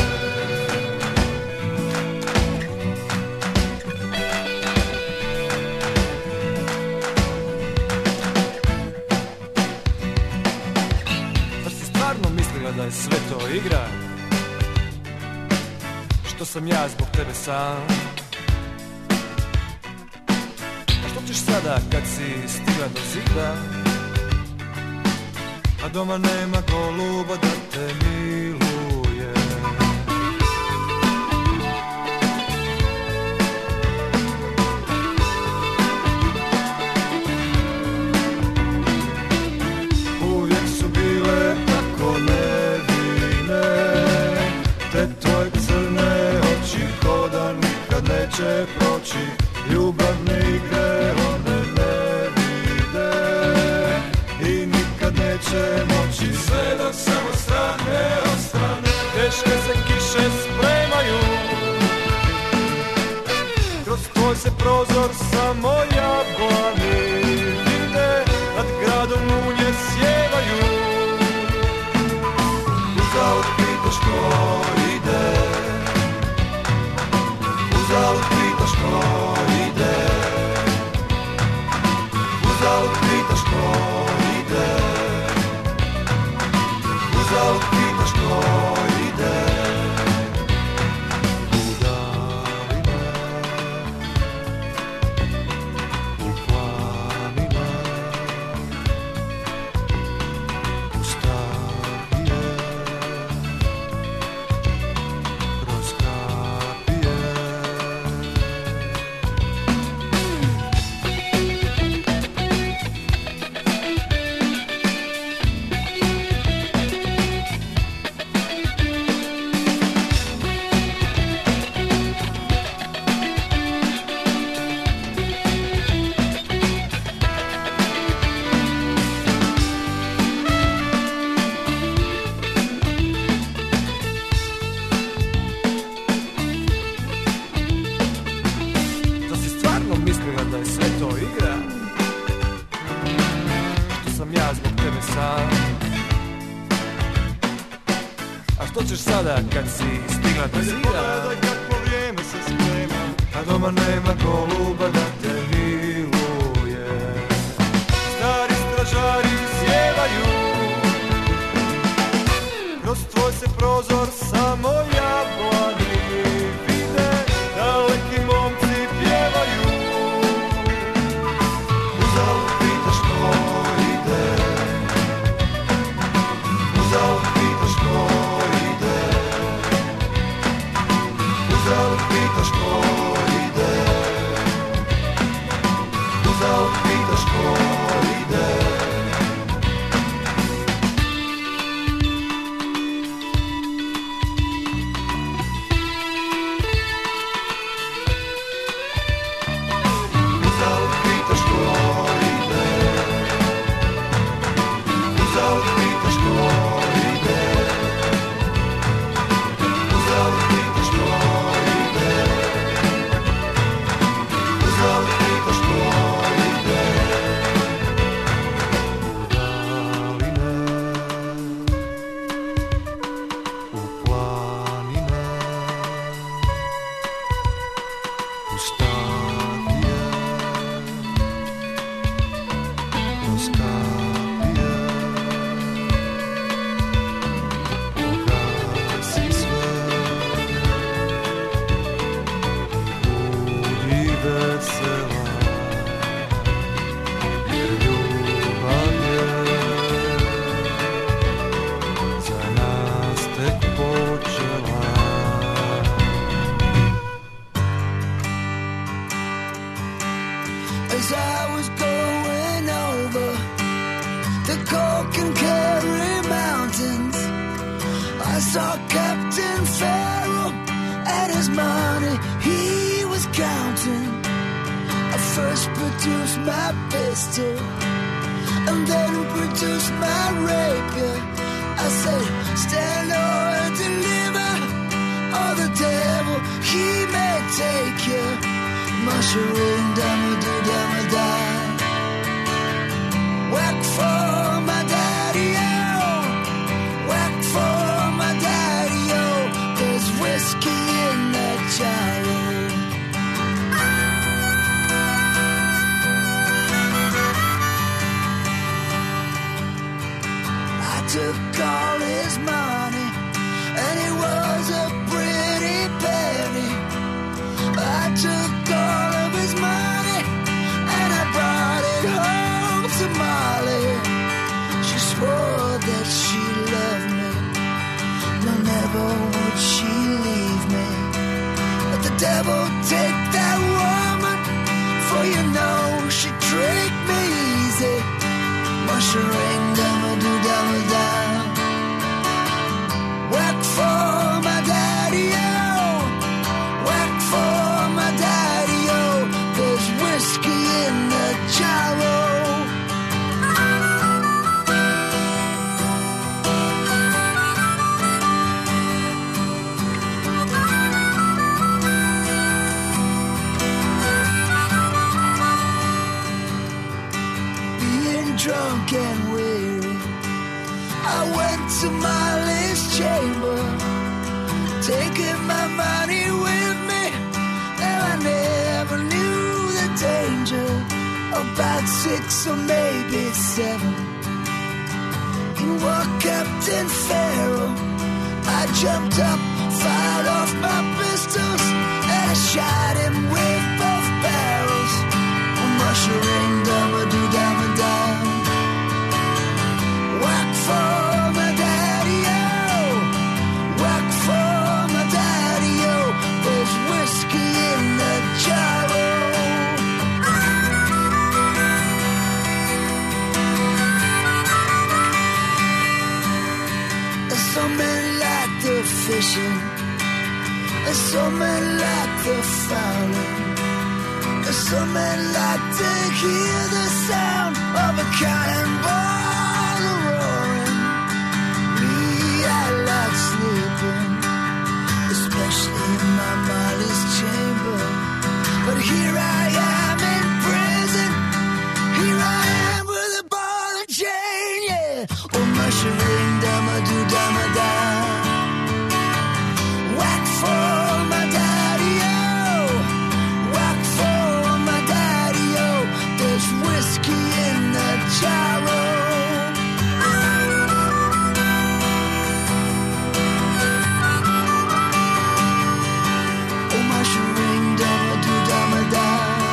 Zar si stvarno mislila da je sve to igra? Što sam ja zbog tebe sam? A što ćeš sada kad si stigla do zida? A doma nema goluba da te miluje. Uvijek su bile tako nevine, te tvoje crne oči ko da nikad neće proći. Ljubavne igre one ne vide i nikad neće moći sve dok samo strah ne ostane. Teške se kiše spremaju, kroz tvoj se prozor samo jablani vide, nad gradom munje sjevaju. Uzalud pitaš ko ide u danima, u planima, u stahije, kroz kapije. Da si stvarno mislila da je sve to igra? Što sam ja zbog tebe sam? A što ćeš sada kad si stigla do zida? Pogledaj kako vrijeme se sprema, a doma nema goluba da te miluje. Stari stražari sjevaju, kroz tvoj se prozor samo jablani vide, daleki momci pjevaju. Uzalud pitaš ko ide, uzalud pitaš ko ide, uzalud pitaš ko ide, uzalud pitaš ko ide. Uzalud pitaš ko ide, uzalud pitaš ko ide, uzalud pitaš ko ide, uzalud pitaš ko ide. U daline, u planine, u stahije, kroz kapije, pogasi sve, budi vesela, jer ljubav je za nas tek počela. As I was going over the Cork and Kerry mountains, I saw Captain Farrell and his money he was counting. I first produced my pistol and then produced my rapier. I said, stand or deliver, or the devil he may take you. Mushroom, dama-do-dama-da. Whack for my daddy-o, whack for my daddy-o. There's whiskey in that gyro. I took all his money, and it was a pretty penny. I took all of his money, and I brought it home to Molly. She swore that she loved me, no, never would she leave me. But the devil take that woman, for you know she tricked me easy. Mushroom, dama-do-dama-da. Whack for my daddy-o, whack for my daddy-o. There's whiskey in the gyro. Being drunk and weary, I went to Molly's chamber, taking my money with me, and I never knew the danger. About six or maybe seven, and war Captain Pharaoh. I jumped up, fired off my pistols, and I shot him with both barrels. Oh, mushering, dum-a-doo-dum-a-dum. Whack for my daddy-o, whack for my daddy-o. There's whiskey in the jar-o. Some men like the fishing, some men like the fowling, some men like to hear the sound of a cannonball roaring. Me, I like sleeping, especially in my Molly's chamber. But here I am in prison, here I am with a ball and chain, yeah. Oh, mushering, dum-a-doo-dum-a-da. Whack for my daddy-o, whack for my daddy-o. There's whiskey in the jar-o. Oh, mushering, dum-a-doo-dum-a-da.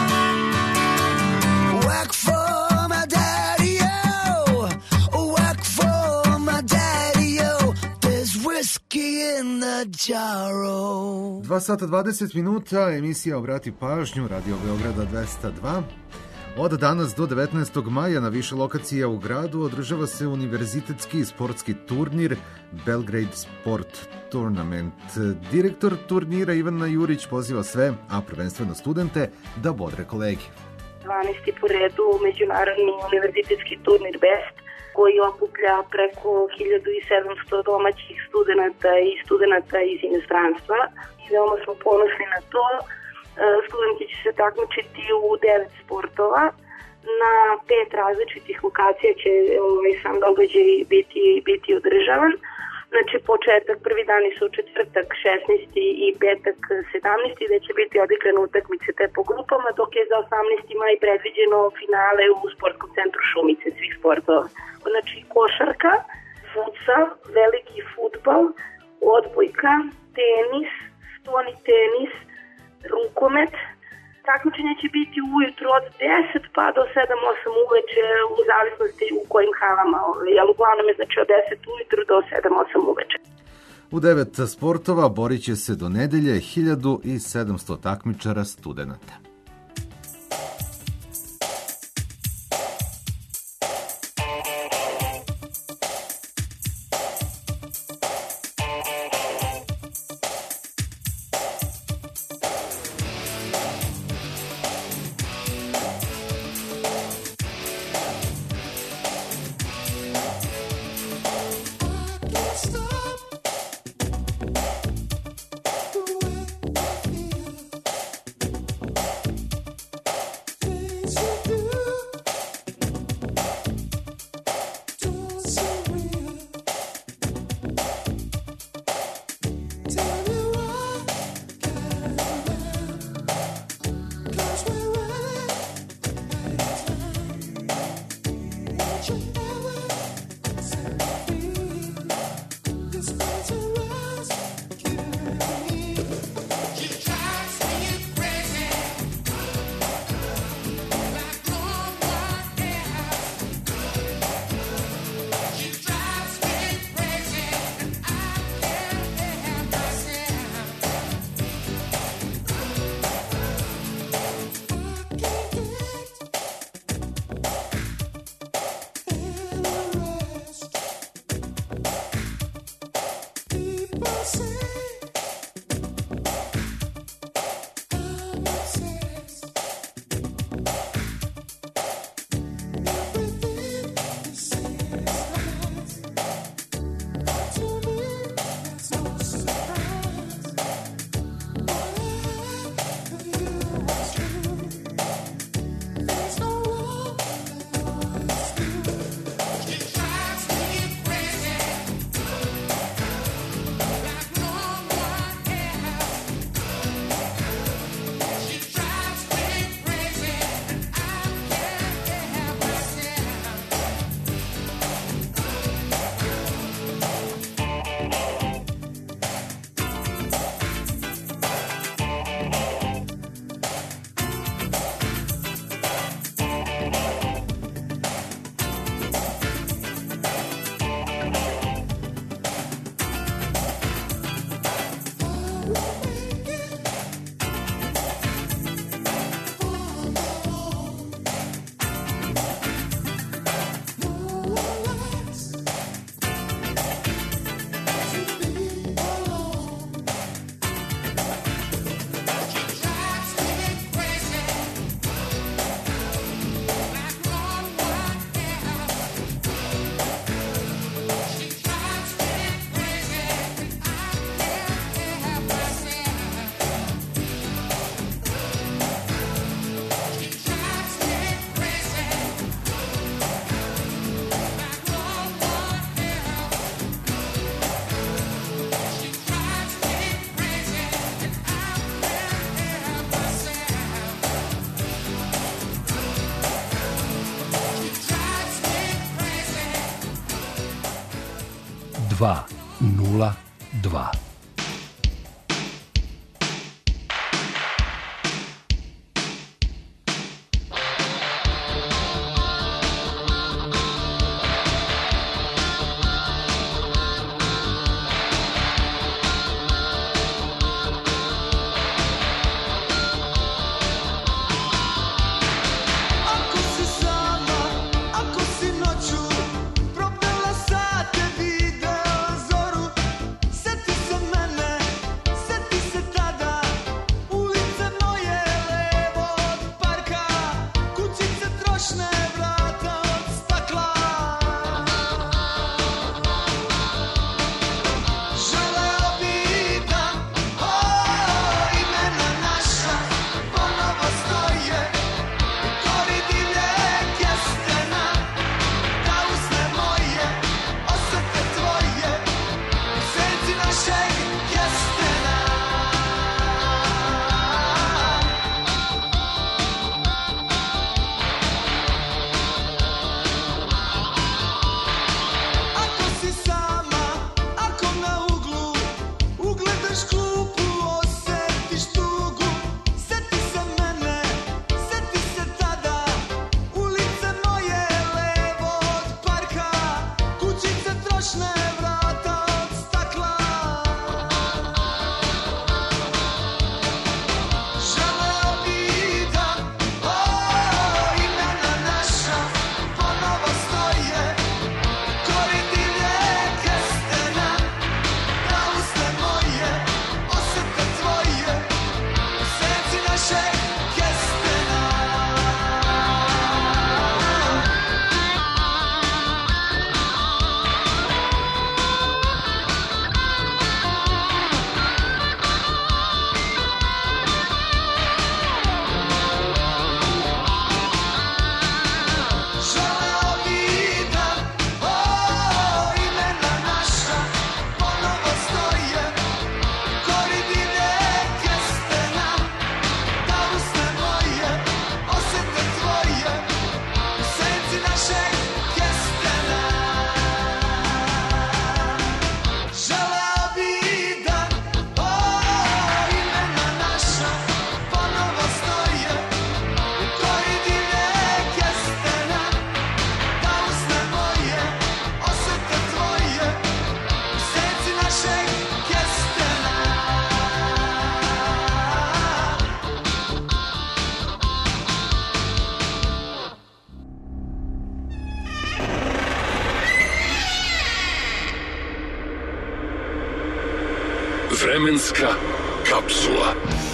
Whack for my daddy-o, whack for my daddy-o. There's whiskey in the jar-o. dva sata dvadeset minuta, emisija Obrati pažnju, Radio Beograda dvesta dva. Od danas do devetnaestog maja na više lokacija u gradu održava se univerzitetski sportski turnir Belgrade Sport Tournament. Direktor turnira Ivana Jurić poziva sve, a prvenstveno studente, da bodre kolege. dvanaesti po redu međunarodni univerzitetski turnir Best, koji okuplja preko hiljadu sedamsto domaćih studenta i studenta iz inostranstva. I veoma smo ponosni na to. Studenti će se takmičiti u devet sportova. Na pet različitih lokacija će ovaj sam događaj biti, biti održavan. Znači, početak, prvi dani su četvrtak šesnaesti i petak sedamnaesti gde će biti odigrane utakmice te po grupama, dok je za osamnaesti maj predviđeno finale u sportskom centru Šumice svih sportova. Znači, košarka, futsal, veliki fudbal, odbojka, tenis, stoni tenis, rukomet. Takmičenje će biti ujutru od deset pa do sedam osam uveče u zavisnosti u kojim halama, jer uglavnom je znači od deset ujutru do sedam osam uveče. U devet sportova borit će se do nedelje hiljadu sedamsto takmičara studenata. dva nula dva. Vremenska kapsula.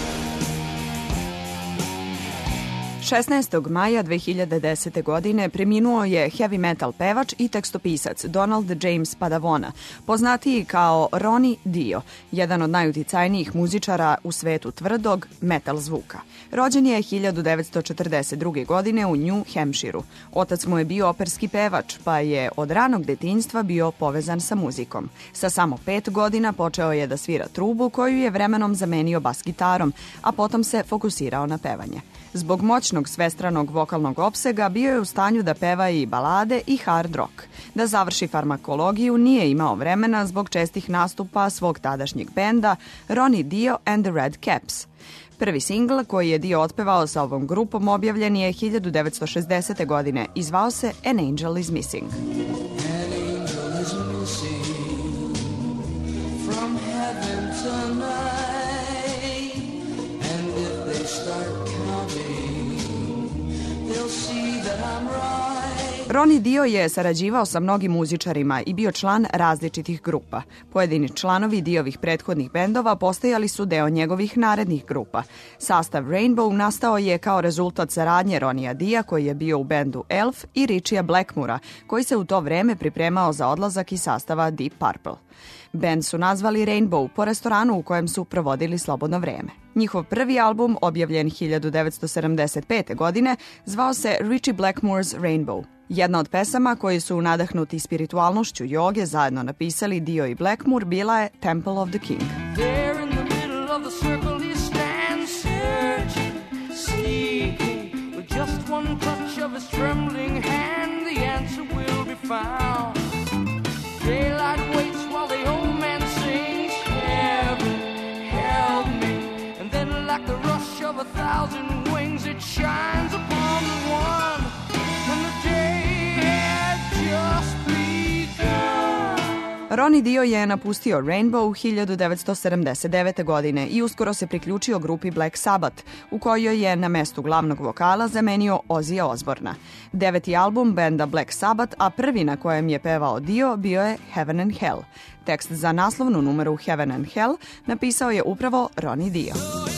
šesnaestog maja dve hiljade desete. godine preminuo je heavy metal pevač i tekstopisac Donald James Padavona, poznatiji kao Ronnie Dio, jedan od najuticajnijih muzičara u svetu tvrdog metal zvuka. Rođen je hiljadu devetsto četrdeset druge. godine u New Hampshireu. Otac mu je bio operski pevač, pa je od ranog detinjstva bio povezan sa muzikom. Sa samo pet godina počeo je da svira trubu, koju je vremenom zamenio bas gitarom, a potom se fokusirao na pevanje. Zbog moćnog svestranog vokalnog opsega bio je u stanju da peva i balade i hard rock. Da završi farmakologiju nije imao vremena zbog čestih nastupa svog tadašnjeg benda Ronnie Dio and the Red Caps. Prvi singl koji je Dio otpevao sa ovom grupom objavljen je hiljadu devetsto šezdesete. godine i zvao se An Angel is Missing. An angel is missing from heaven tonight, and if they start counting, they'll see that I'm right. Ronnie Dio je sarađivao sa mnogim muzičarima i bio član različitih grupa. Pojedini članovi Diovih prethodnih bendova postajali su deo njegovih narednih grupa. Sastav Rainbow nastao je kao rezultat saradnje Ronija Dia, koji je bio u bendu Elf, i Richija Blackmura, koji se u to vreme pripremao za odlazak iz sastava Deep Purple. Band su nazvali Rainbow po restoranu u kojem su provodili slobodno vreme. Njihov prvi album, objavljen hiljadu devetsto sedamdeset pete. godine, zvao se Richie Blackmore's Rainbow. Jedna od pesama koji su nadahnuti spiritualnošću joge zajedno napisali Dio i Blackmore bila je Temple of the King. There in the middle of the circle he stands, searching, seeking, with just one touch of his trembling hand, the answer will be found. Daylight waits while of a thousand wings, it shines upon the one, and the day had just begun. Ronnie Dio je napustio Rainbow hiljadu devetsto sedamdeset devete. godine i uskoro se priključio grupi Black Sabbath, u kojoj je na mestu glavnog vokala zamenio Ozija Osborna. Deveti album benda Black Sabbath, a prvi na kojem je pevao Dio, bio je Heaven and Hell. Tekst za naslovnu numeru Heaven and Hell napisao je upravo Ronnie Dio.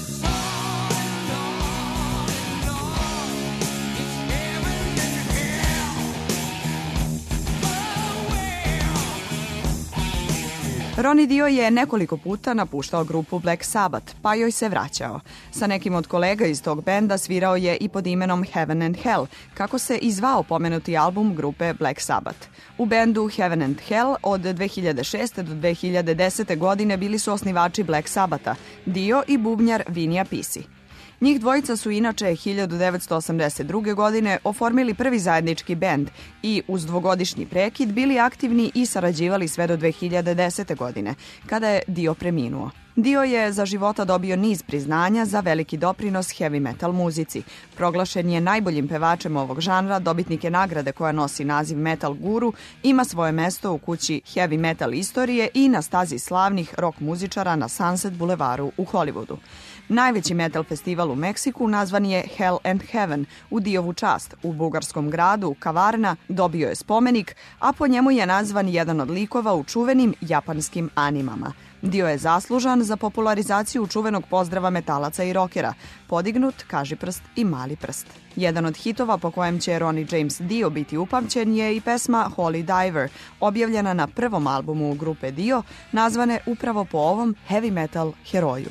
Ronnie Dio je nekoliko puta napuštao grupu Black Sabbath, pa joj se vraćao. Sa nekim od kolega iz tog benda svirao je i pod imenom Heaven and Hell, kako se i zvao pomenuti album grupe Black Sabbath. U bendu Heaven and Hell od dve hiljade šeste. do dve hiljade desete. godine bili su osnivači Black Sabbatha, Dio i bubnjar Vinny Appice. Njih dvojica su inače hiljadu devetsto osamdeset druge. godine oformili prvi zajednički bend i uz dvogodišnji prekid bili aktivni i sarađivali sve do dve hiljade desete. godine, kada je Dio preminuo. Dio je za života dobio niz priznanja za veliki doprinos heavy metal muzici. Proglašen je najboljim pevačem ovog žanra, dobitnik je nagrade koja nosi naziv Metal Guru, ima svoje mesto u kući heavy metal istorije i na stazi slavnih rock muzičara na Sunset Boulevardu u Hollywoodu. Najveći metal festival u Meksiku nazvan je Hell and Heaven u Diovu čast. U bugarskom gradu Kavarna dobio je spomenik, a po njemu je nazvan jedan od likova u čuvenim japanskim animama. Dio je zaslužan za popularizaciju čuvenog pozdrava metalaca i rokera, podignut, kažiprst i mali prst. Jedan od hitova po kojem će Ronnie James Dio biti upamćen je i pesma Holy Diver, objavljena na prvom albumu grupe Dio, nazvane upravo po ovom heavy metal heroju.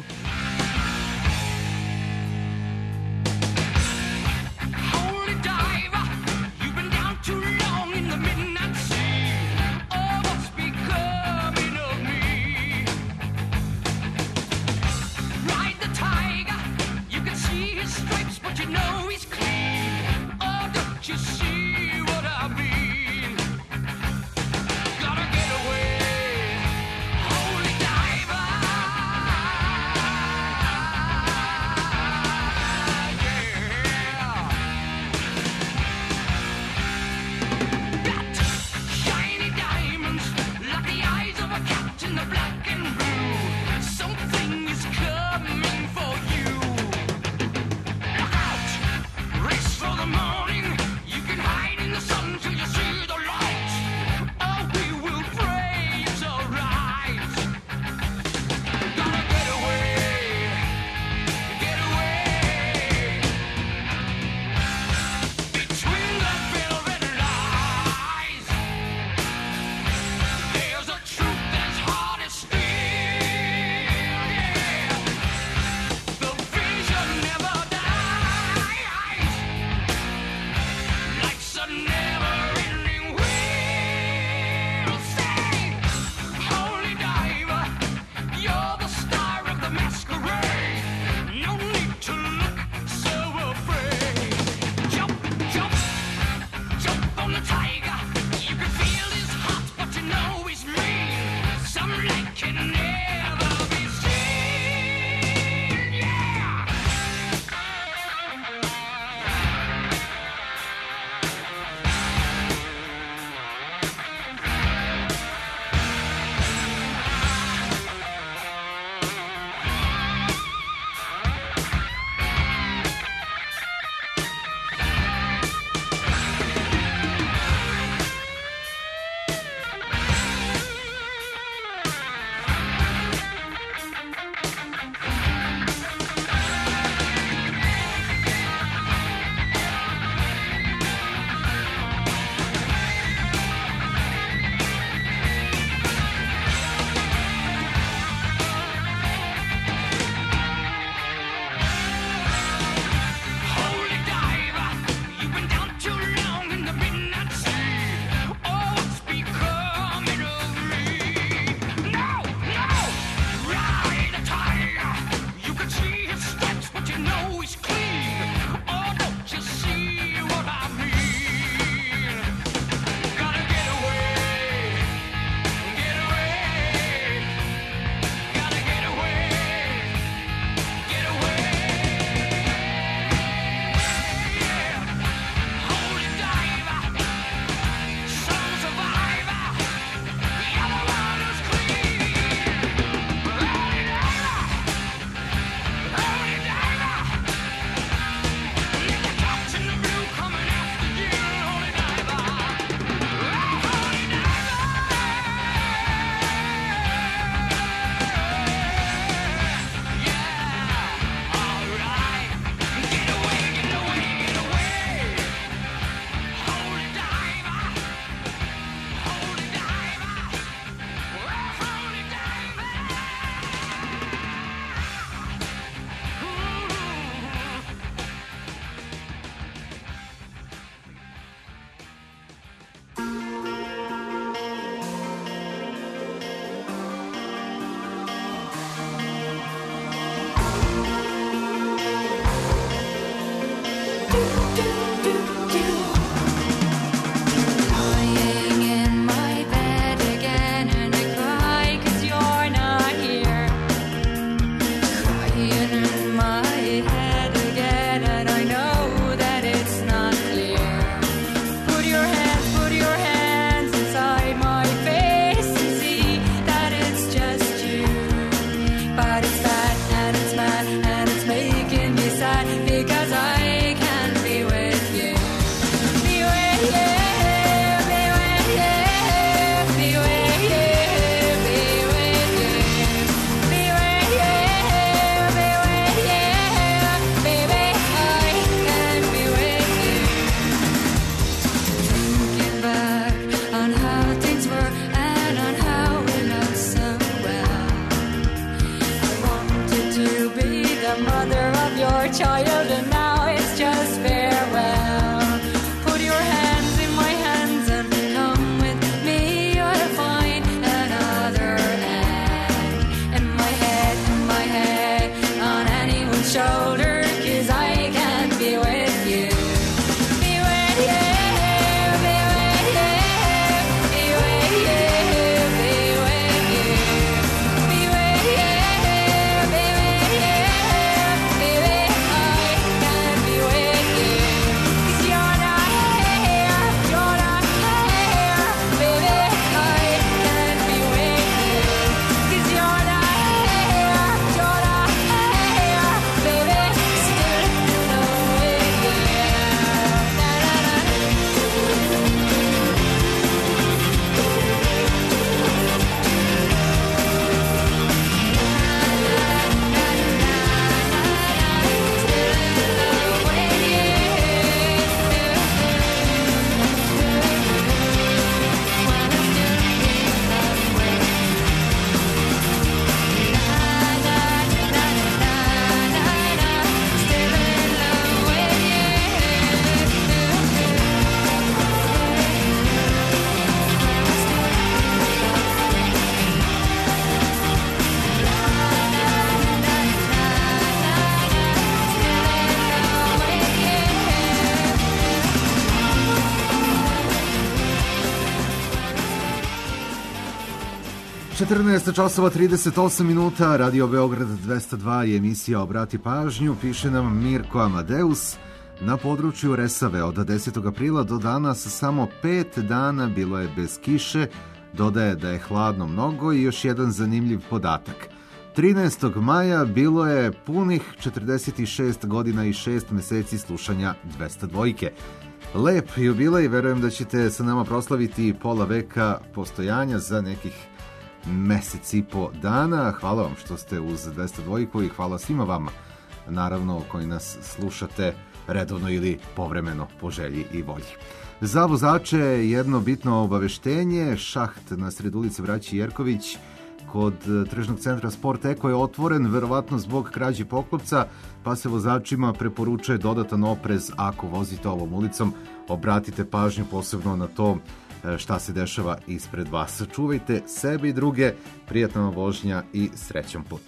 četrnaest časova trideset osam minuta, Radio Beograd dvesta dva je emisija Obrati pažnju, piše nam Mirko Amadeus. Na području Resave od desetog aprila do danas samo pet dana bilo je bez kiše, dodaje da je hladno mnogo i još jedan zanimljiv podatak. trinaestog maja bilo je punih četrdeset šest godina i šest meseci slušanja dvesta dvojke. Lep jubilej, verujem da ćete sa nama proslaviti pola veka postojanja za nekih mesec i po dana. Hvala vam što ste uz dvesta dvojku i hvala svima vama, naravno, koji nas slušate redovno ili povremeno po želji i volji. Za vozače jedno bitno obaveštenje, šaht na sred ulice Braći Jerković kod tržnog centra Sport Eko je otvoren, verovatno zbog krađe poklopca, pa se vozačima preporučuje dodatan oprez ako vozite ovom ulicom. Obratite pažnju posebno na to šta se dešava ispred vas. Čuvajte sebe i druge, prijatna vam vožnja i srećan put.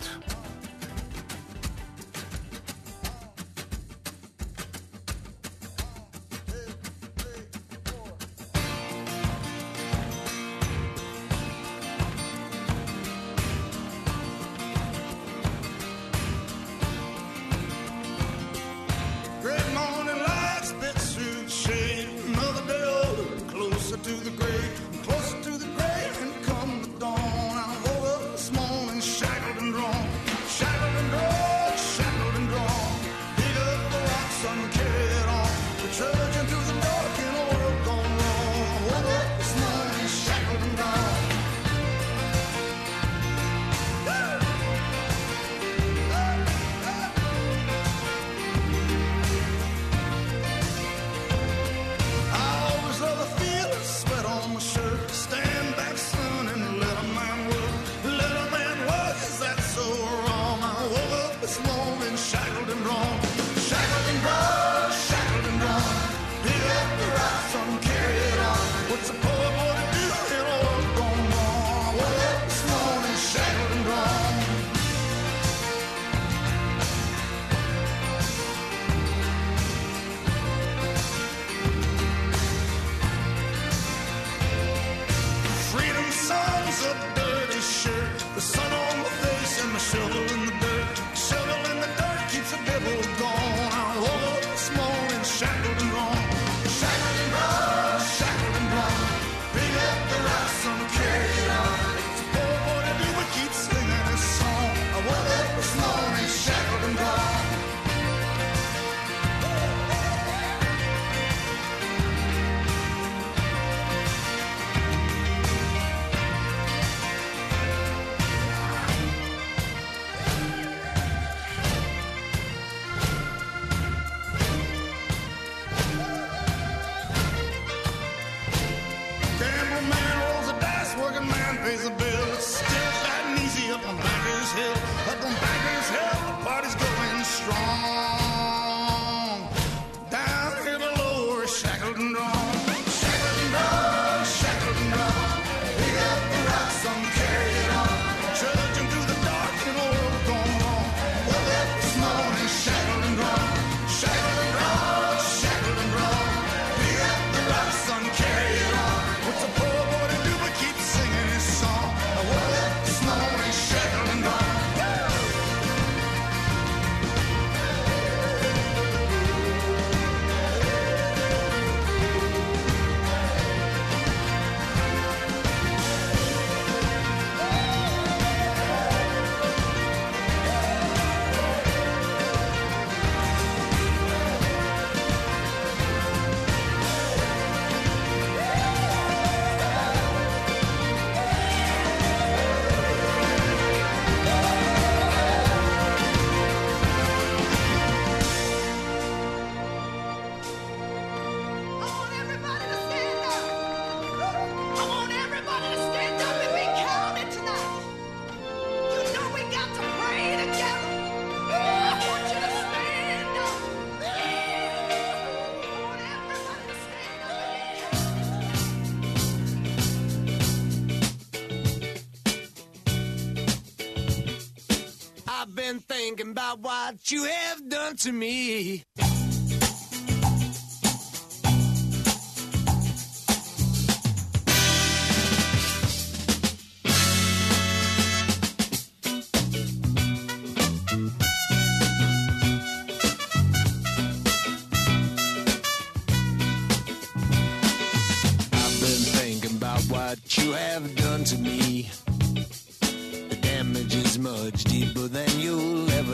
been thinking about what you have done to me.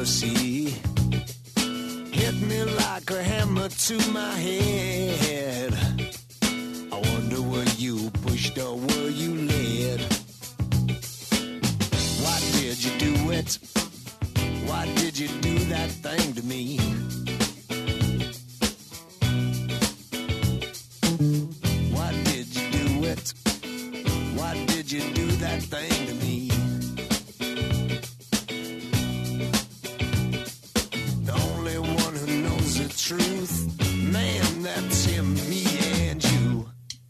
never see. Hit me like a hammer to my head. I wonder were you pushed or were you led? Why did you do it? Why did you do that thing to me? Why did you do it? Why did you do that thing to me? The only one who knows the truth, man, that's him, me and you.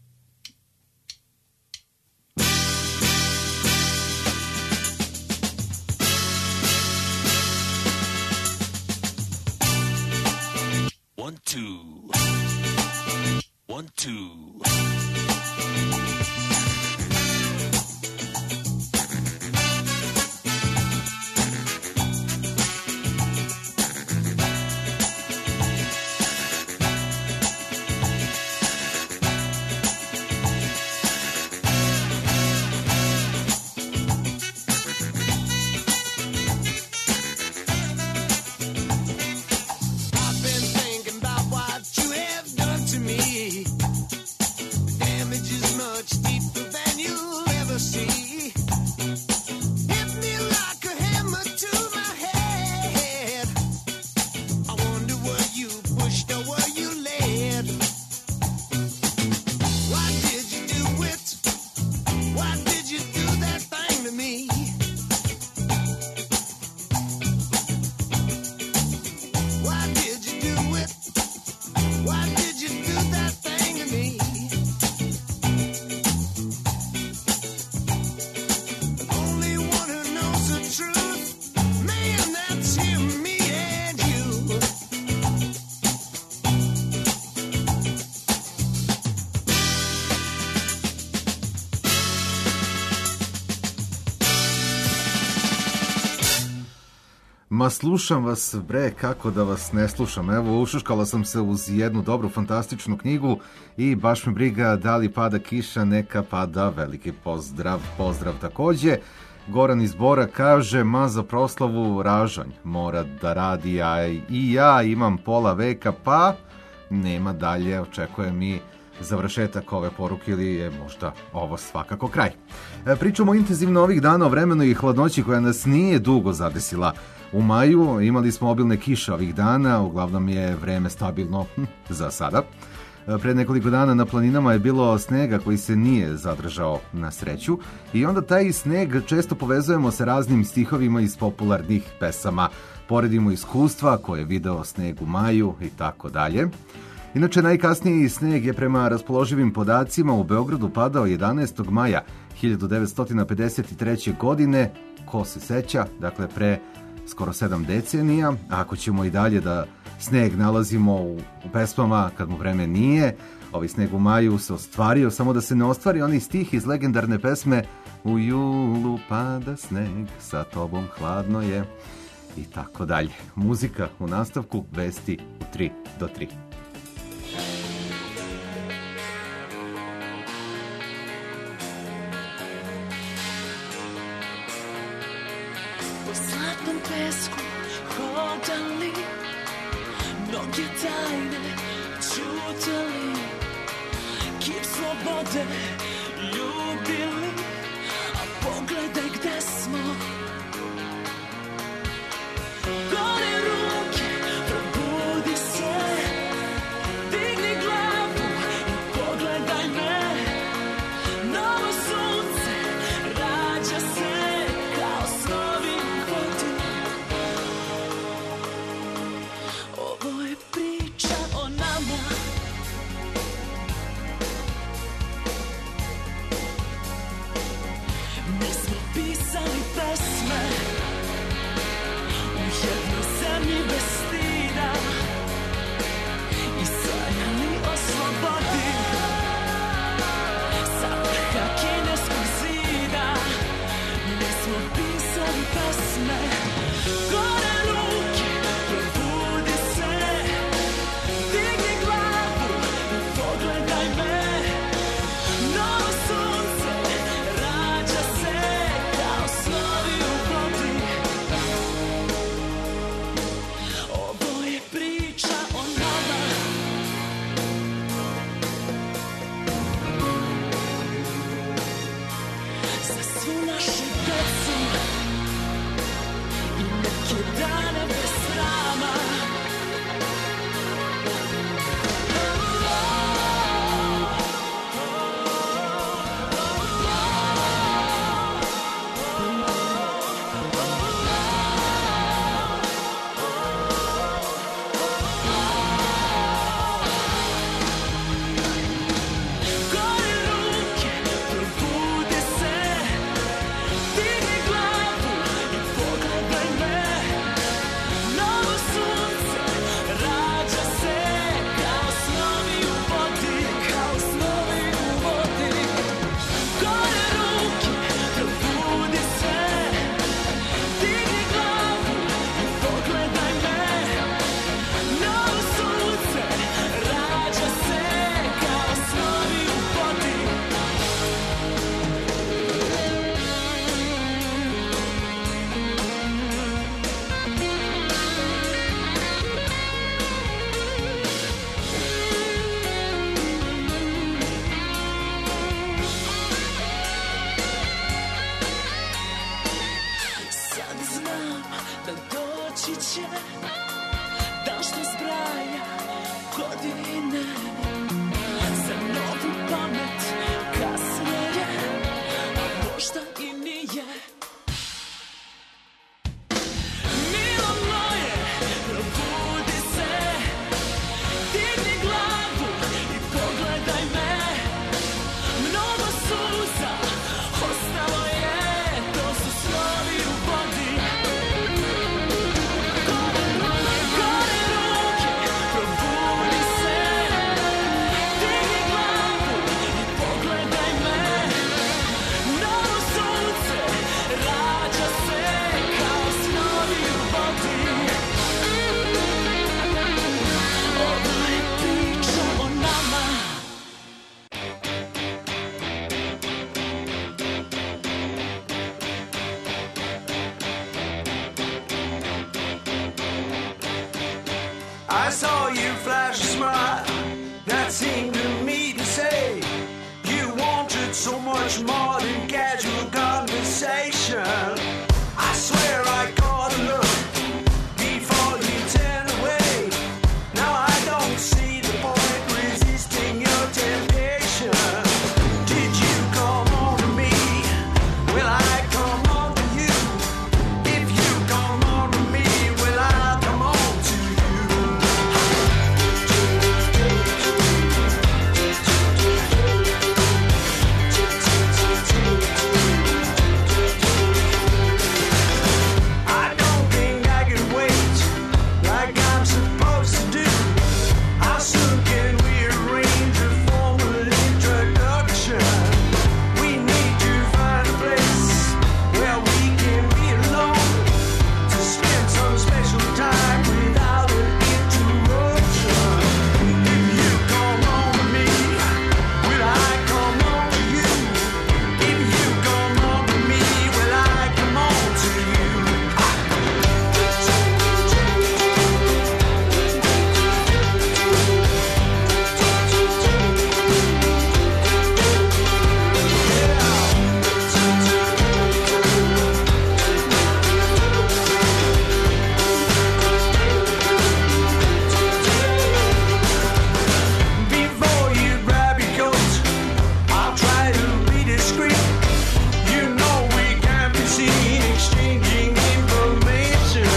One, two. One, two. Ma slušam vas, bre, kako da vas ne slušam. Evo, ušuškala sam se uz jednu dobru, fantastičnu knjigu i baš me briga da li pada kiša, neka pada. Veliki pozdrav, pozdrav takođe. Goran iz Bora kaže, ma za proslavu ražanj mora da radi, a i ja imam pola veka, pa nema dalje, očekujem i završetak ove poruke ili je možda ovo svakako kraj. E, pričamo intenzivno ovih dana o vremenu i hladnoći koja nas nije dugo zadesila. U maju imali smo obilne kiše ovih dana, uglavnom je vreme stabilno hm, za sada. E, pre nekoliko dana na planinama je bilo snega koji se nije zadržao na sreću i onda taj sneg često povezujemo sa raznim stihovima iz popularnih pesama. Poredimo iskustva koje je video sneg u maju i tako dalje. Inače, najkasniji sneg je prema raspoloživim podacima u Beogradu padao jedanaestog maja hiljadu devetsto pedeset treće. godine. Ko se seća, dakle pre skoro sedam decenija. A ako ćemo i dalje da sneg nalazimo u, u pesmama kad mu vreme nije, ovaj sneg u maju se ostvario, samo da se ne ostvari onaj stih iz legendarne pesme U julu pada sneg, sa tobom hladno je i tako dalje. Muzika u nastavku, vesti u tri do tri. Zlatnom pesku hodali, mnoge tajne čutali, kip slobode ljubili, a pogledaj gde smo. Gore ruke, probudi se, digni glavu i pogledaj me. Novo sunce rađa se kao snovi. Ovo je priča o nama. znam da doći će dan što zbraja godine. Za novu pamet kasno je, a možda i nije. Milo moje, probudi se, digni glavu i pogledaj me. Mnogo suza ostalo je, to su snovi u vodi. Gore ruke, probudi se, digni glavu i pogledaj me. Novo sunce rađa se kao snovi u vodi. Ovo je priča o nama. I saw you flash a smile that seemed to me to say you wanted so much more than casual conversation. I swear I caught a look before you turned away. Now I don't see the point resisting your temptation. Did you come on to me? Will I come on to you? If you come on to me, will I come on to you? I don't think I can wait like I'm supposed to do. How soon can we arrange a formal introduction? We need to find a place where we can be alone to spend some special time without an interruption. If you come on to me, will I come on to you? If you come on to me, will I come on to you? Before you grab your coat, I'll try to be discreet. You know we can't be seen exchanging information.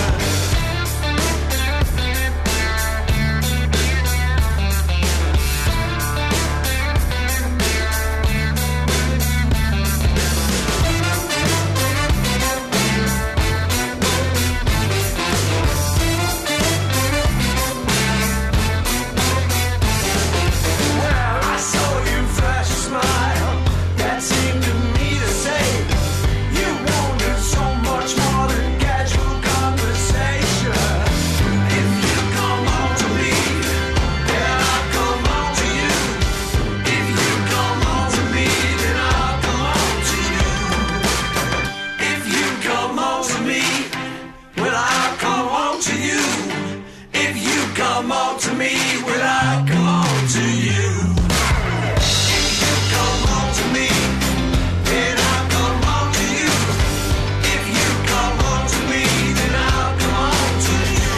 Well, I saw you flash a smile that seemed to me to say you wanted so much more than casual conversation. If you come on to me, then I'll come on to you. If you come on to me, then I'll come on to you. If you come on to me, will I come on to you? If you come on to me, will I come on to you? If you come on to me, then I'll come on to you. If you come on to me, then I'll come on to you.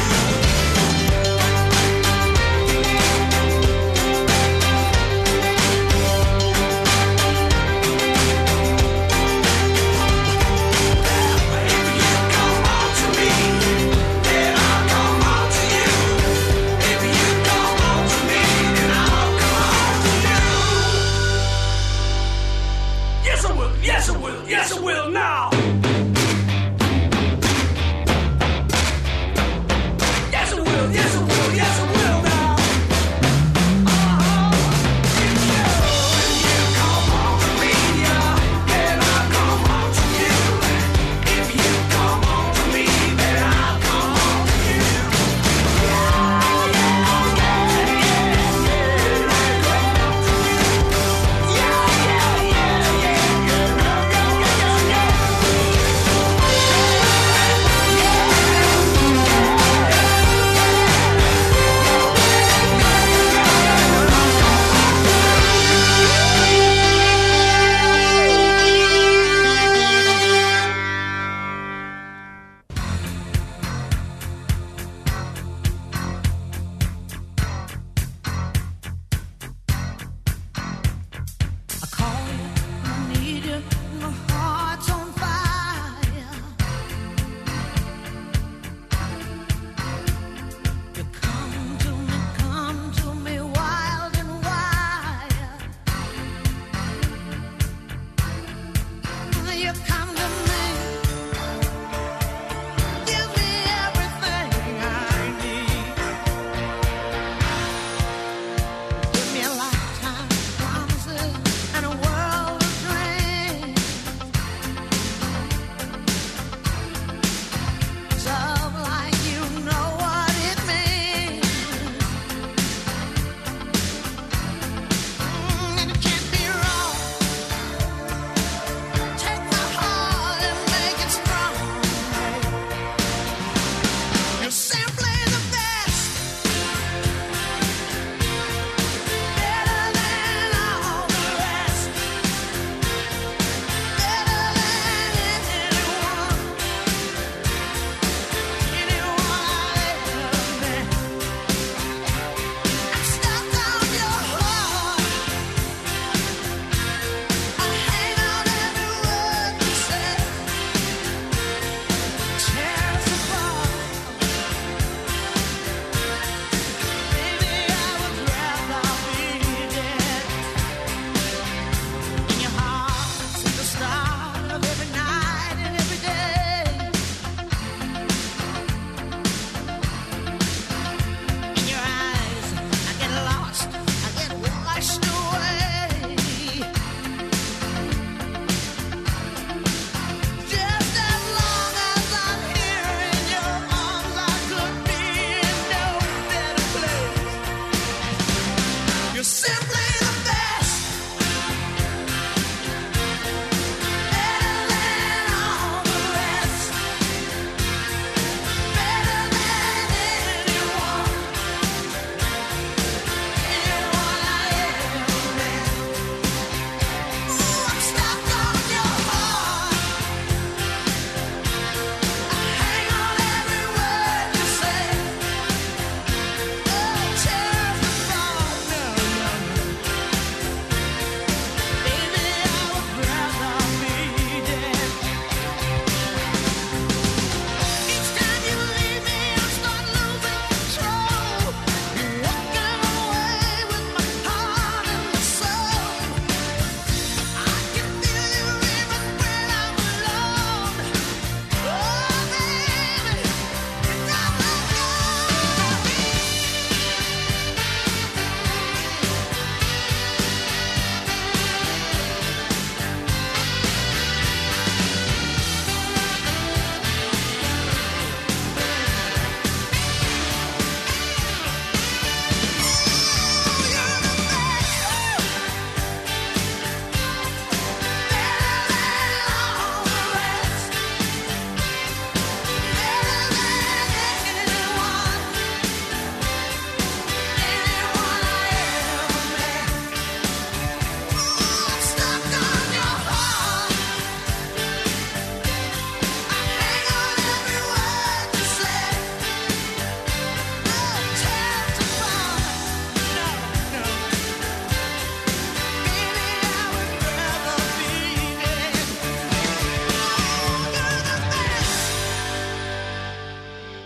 If you come on to me, then I'll come on to you. If you come on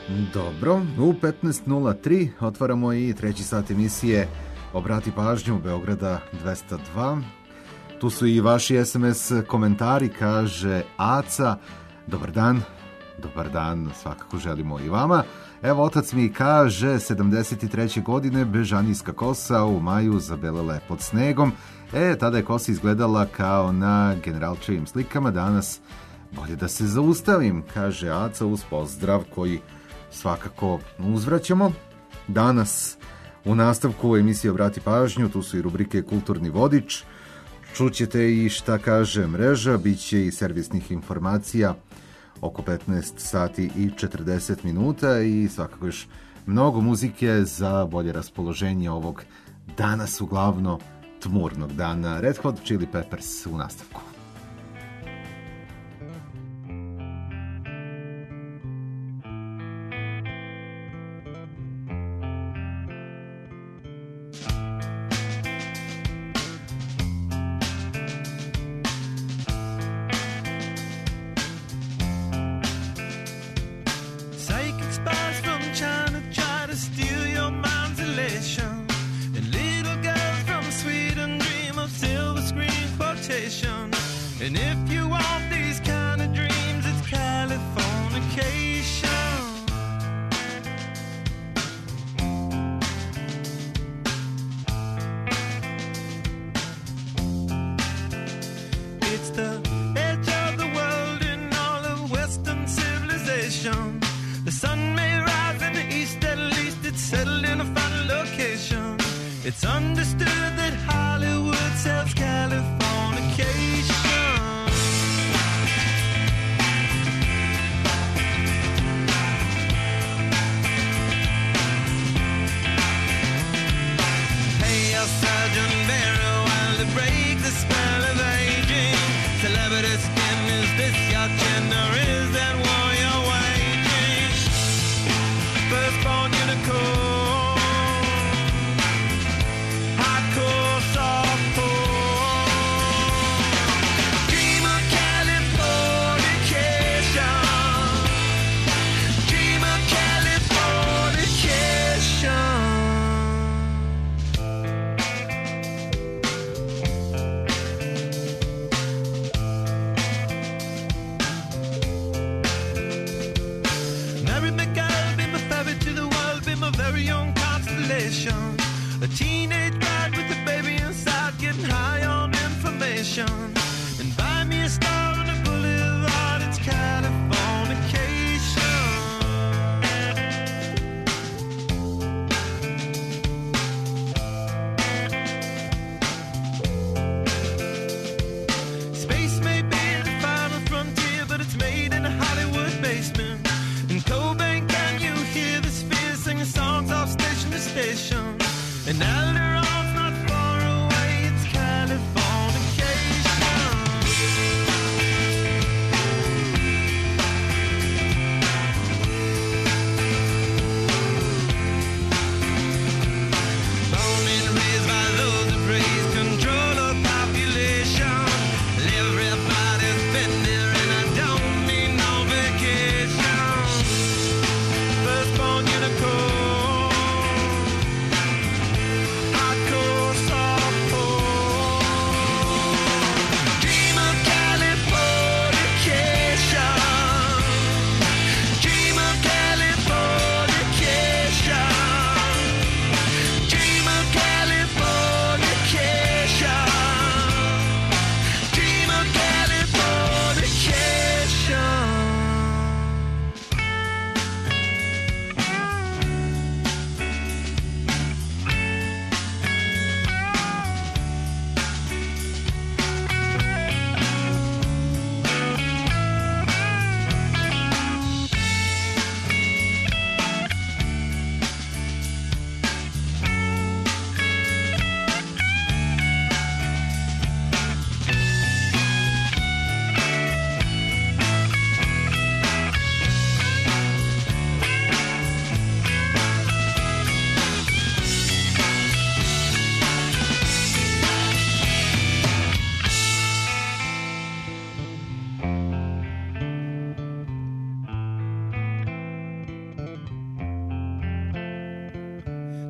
Dobro, u petnaest nula tri otvaramo i treći sat emisije Obrati pažnju Beograda dvesta dva. Tu su i vaši es em es komentari, kaže Aca. Dobar dan, dobar dan, svakako želimo i vama. Evo, otac mi kaže, sedamdeset treće godine bežanijska kosa u maju zabelela je pod snegom. E, tada je kosa izgledala kao na generalčevim slikama, danas bolje da se zaustavim, kaže Aca uz pozdrav koji svakako uzvraćamo. Danas u nastavku emisije Obrati pažnju, tu su i rubrike Kulturni vodič, čućete i šta kaže mreža, bit će i servisnih informacija oko petnaest sati i četrdeset minuta i svakako još mnogo muzike za bolje raspoloženje ovog danas uglavno tmurnog dana. Red Hot Chili Peppers u nastavku. And if you want these kind of dreams, it's Californication. It's the edge of the world in all of Western civilization. The sun may rise in the east, at least it's settled in a final location. It's understood that Hollywood sells Californication. Sergeant Barrow, while to break the spell of aging. Celebrity skin, is this your chin or is that war you're waging? Firstborn unicorn, hardcore softcore. Dream of Californication. Dream of Californication. A teenage bride with a baby inside, getting high on information. And buy me a star on a boulevard, it's Californication. Space may be the final frontier, but it's made in a Hollywood basement. In Cobain, can you hear the spheres singing songs off station to station? And Alderon's not far away, it's Californication.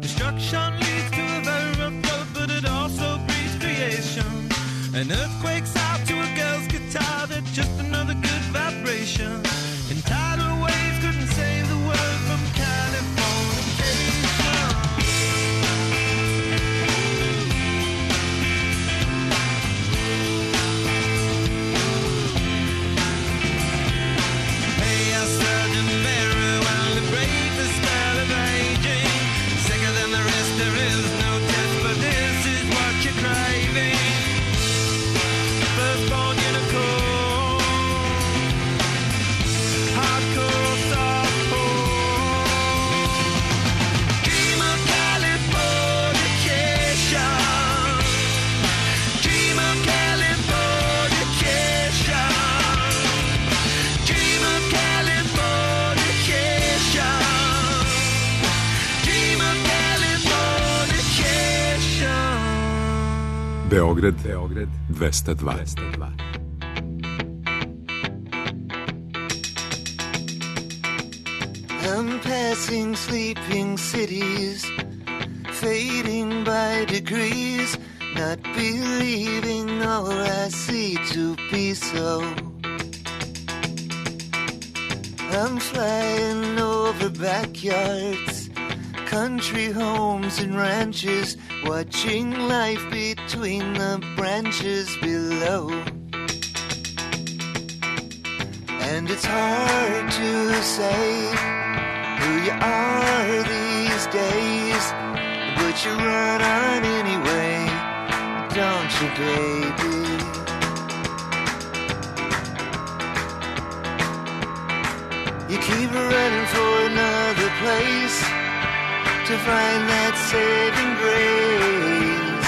Destruction leads to a very rough road, but it also breeds creation. An earthquake's out to a girl's guitar, that's just another good vibration. And tidal waves couldn't save the world from Californication. Hey, I served in Mary while the bravest spell of aging. Sicker than the rest, there is no test, but this is what you're craving. Firstborn unicorn, hardcore softcore. Dream of Californication. Dream of Californication. Dream of Californication. Dream of Californication. Beograd, Beograd, dvesta dva. I'm passing sleeping cities, fading by degrees, not believing all I see to be so. I'm flying over backyards, country homes and ranches, watching life between the branches below. And it's hard to say who you are these days, but you run on anyway, don't you, baby? You keep running for another place to find that saving grace.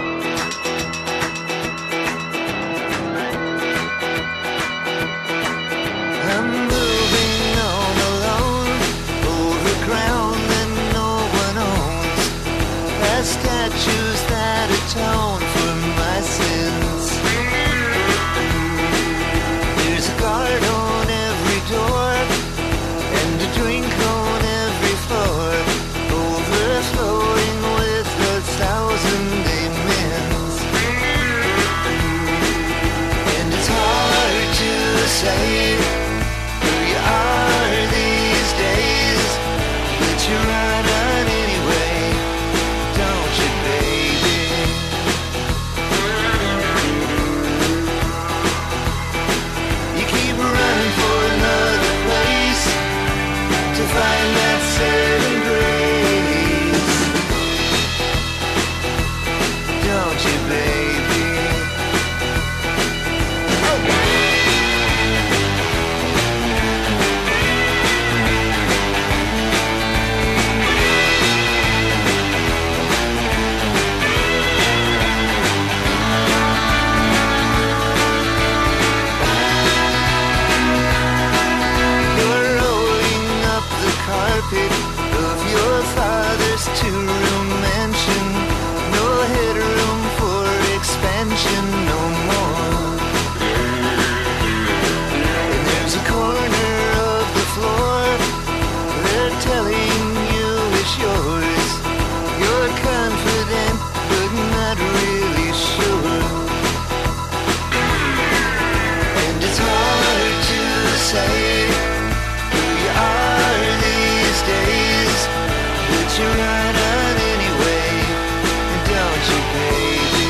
I'm moving on alone over ground that no one owns, past statues that atone for my sins. There's a guard on every door and a drink on every floor, overflowing with a thousand amens. And it's hard to say who you are these days, but you run on anyway, don't you, baby? You keep running for another place to find that saving grace, don't you, baby? Oh. You're rolling up the carpet of your father's two-room mansion. No headroom for expansion no more. And there's a corner of the floor they're telling you it's yours. You're confident but not really sure. And it's hard to say who you are these days, but you run on anyway, don't you, baby?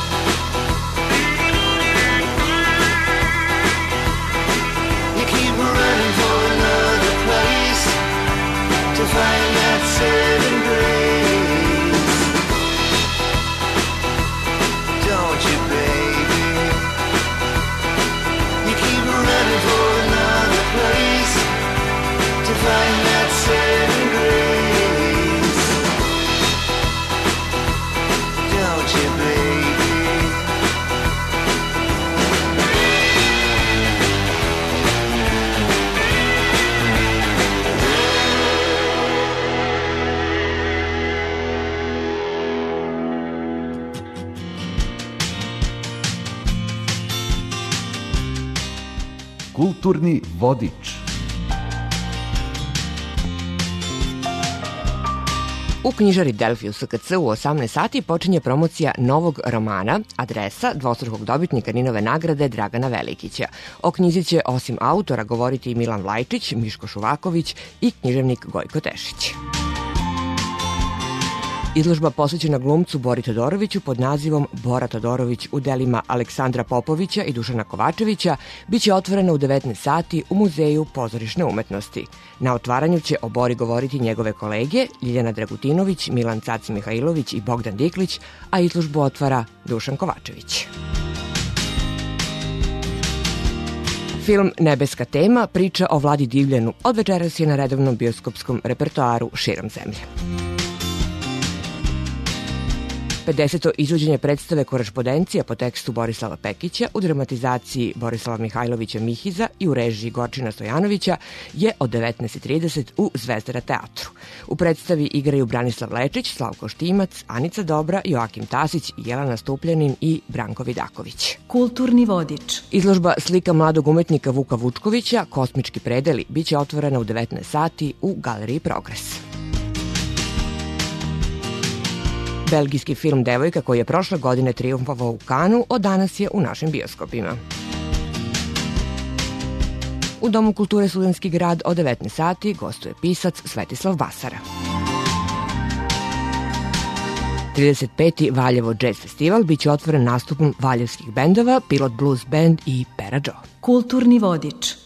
You keep running for another place to find that saving grace, don't you, baby? You keep running for another place to find that saving grace, don't you, baby? Kulturni vodič. U knjižari Delfi u S K C u osamnaest sati počinje promocija novog romana Adresa dvostrukog dobitnika Ninove nagrade Dragana Velikića. O knjizi će osim autora govoriti i Milan Vlajčić, Miško Šuvaković i književnik Gojko Tešić. Izložba posvećena glumcu Bori Todoroviću pod nazivom Bora Todorović u delima Aleksandra Popovića i Dušana Kovačevića biće otvorena u devetnaest sati u Muzeju pozorišne umetnosti. Na otvaranju će o Bori govoriti njegove kolege Ljiljana Dragutinović, Milan Cac Mihajlović i Bogdan Diklić, a izložbu otvara Dušan Kovačević. Film Nebeska tema priča o Vladi Divljanu od večeras je na redovnom bioskopskom repertoaru širom zemlje. pedeseto izvođenje predstave Korespondencija po tekstu Borislava Pekića u dramatizaciji Borislava Mihajlovića Mihiza i u režiji Gorčina Stojanovića je od devetnaest i trideset u Zvezdara teatru. U predstavi igraju Branislav Lečić, Slavko Štimac, Anica Dobra, Joakim Tasić, Jelena Stupljanin i Branko Vidaković. Kulturni vodič. Izložba slika mladog umetnika Vuka Vučkovića, Kosmički predeli, biće otvorena u devetnaest sati u Galeriji Progres. Belgijski film Devojka, koji je prošle godine trijumfovao u Kanu, od danas je u našim bioskopima. U Domu kulture Studentski grad od devetnaest sati gostuje pisac Svetislav Basara. trideset peti Valjevo Jazz Festival biće otvoren nastupom valjevskih bendova Pilot Blues Band i Pera Joe. Kulturni vodič.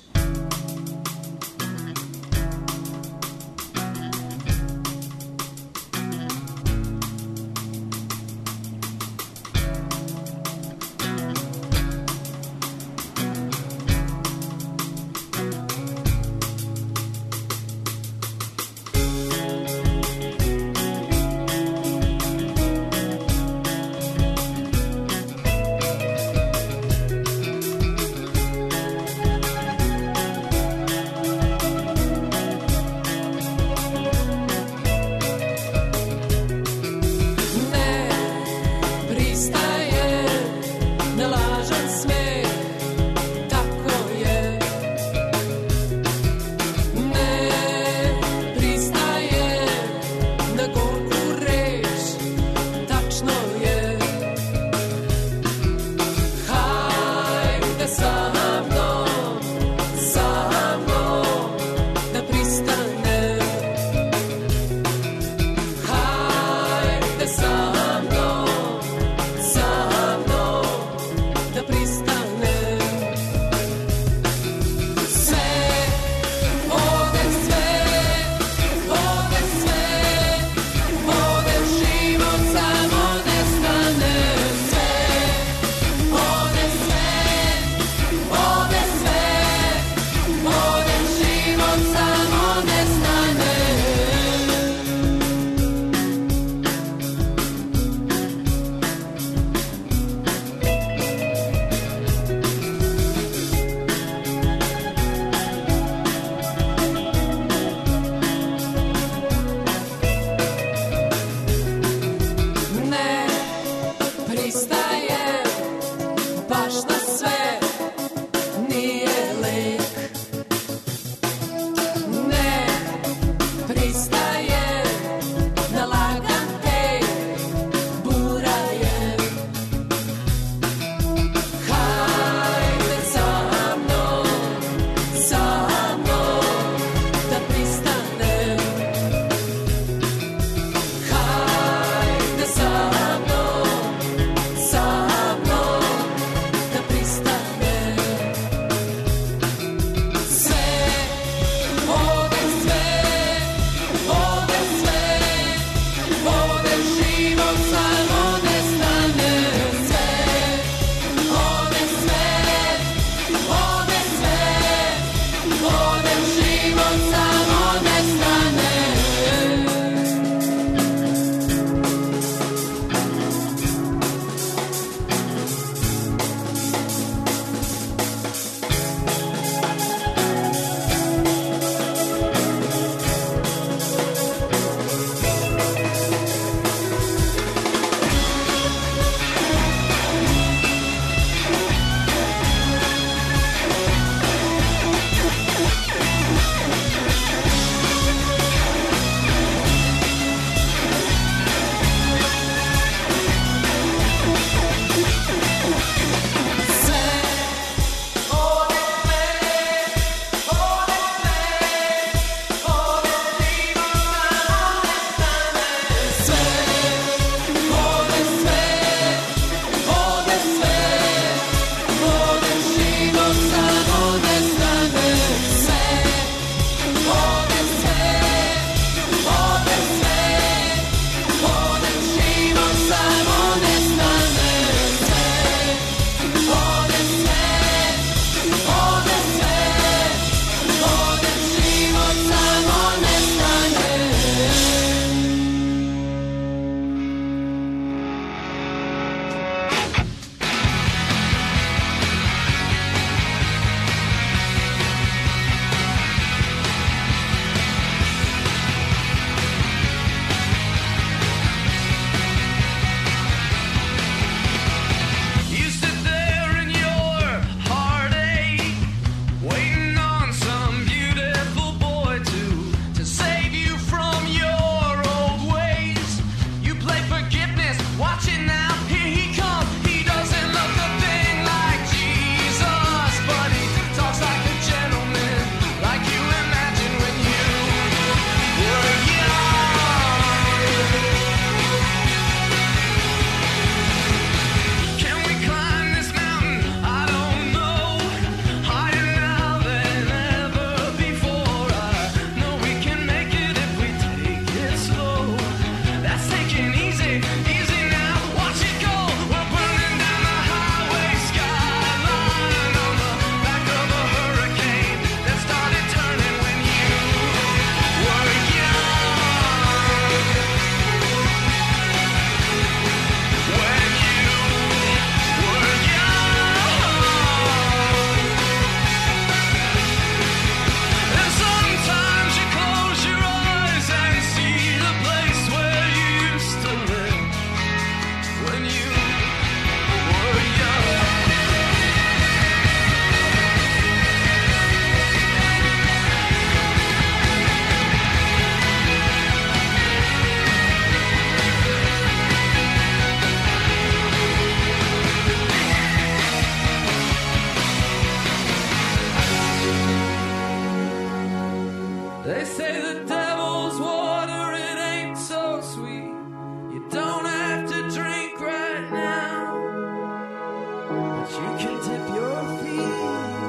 They say the devil's water, it ain't so sweet. You don't have to drink right now, but you can dip your feet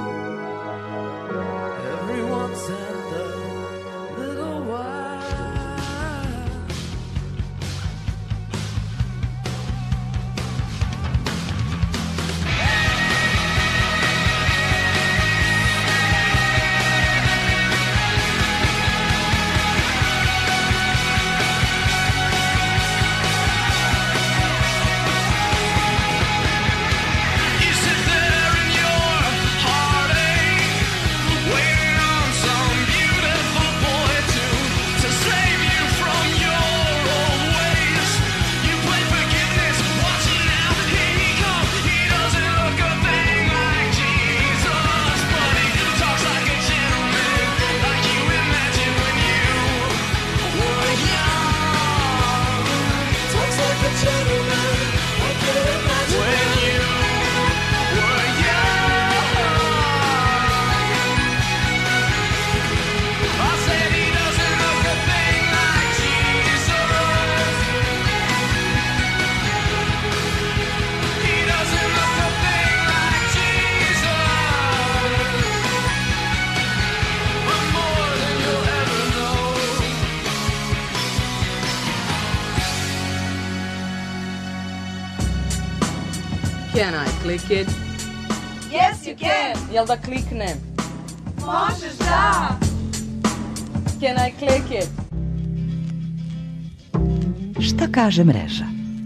every once in a little while. Can I click it? Yes, you can. Jel da kliknem? Možeš, da. Can I click it? Šta kaže mreža?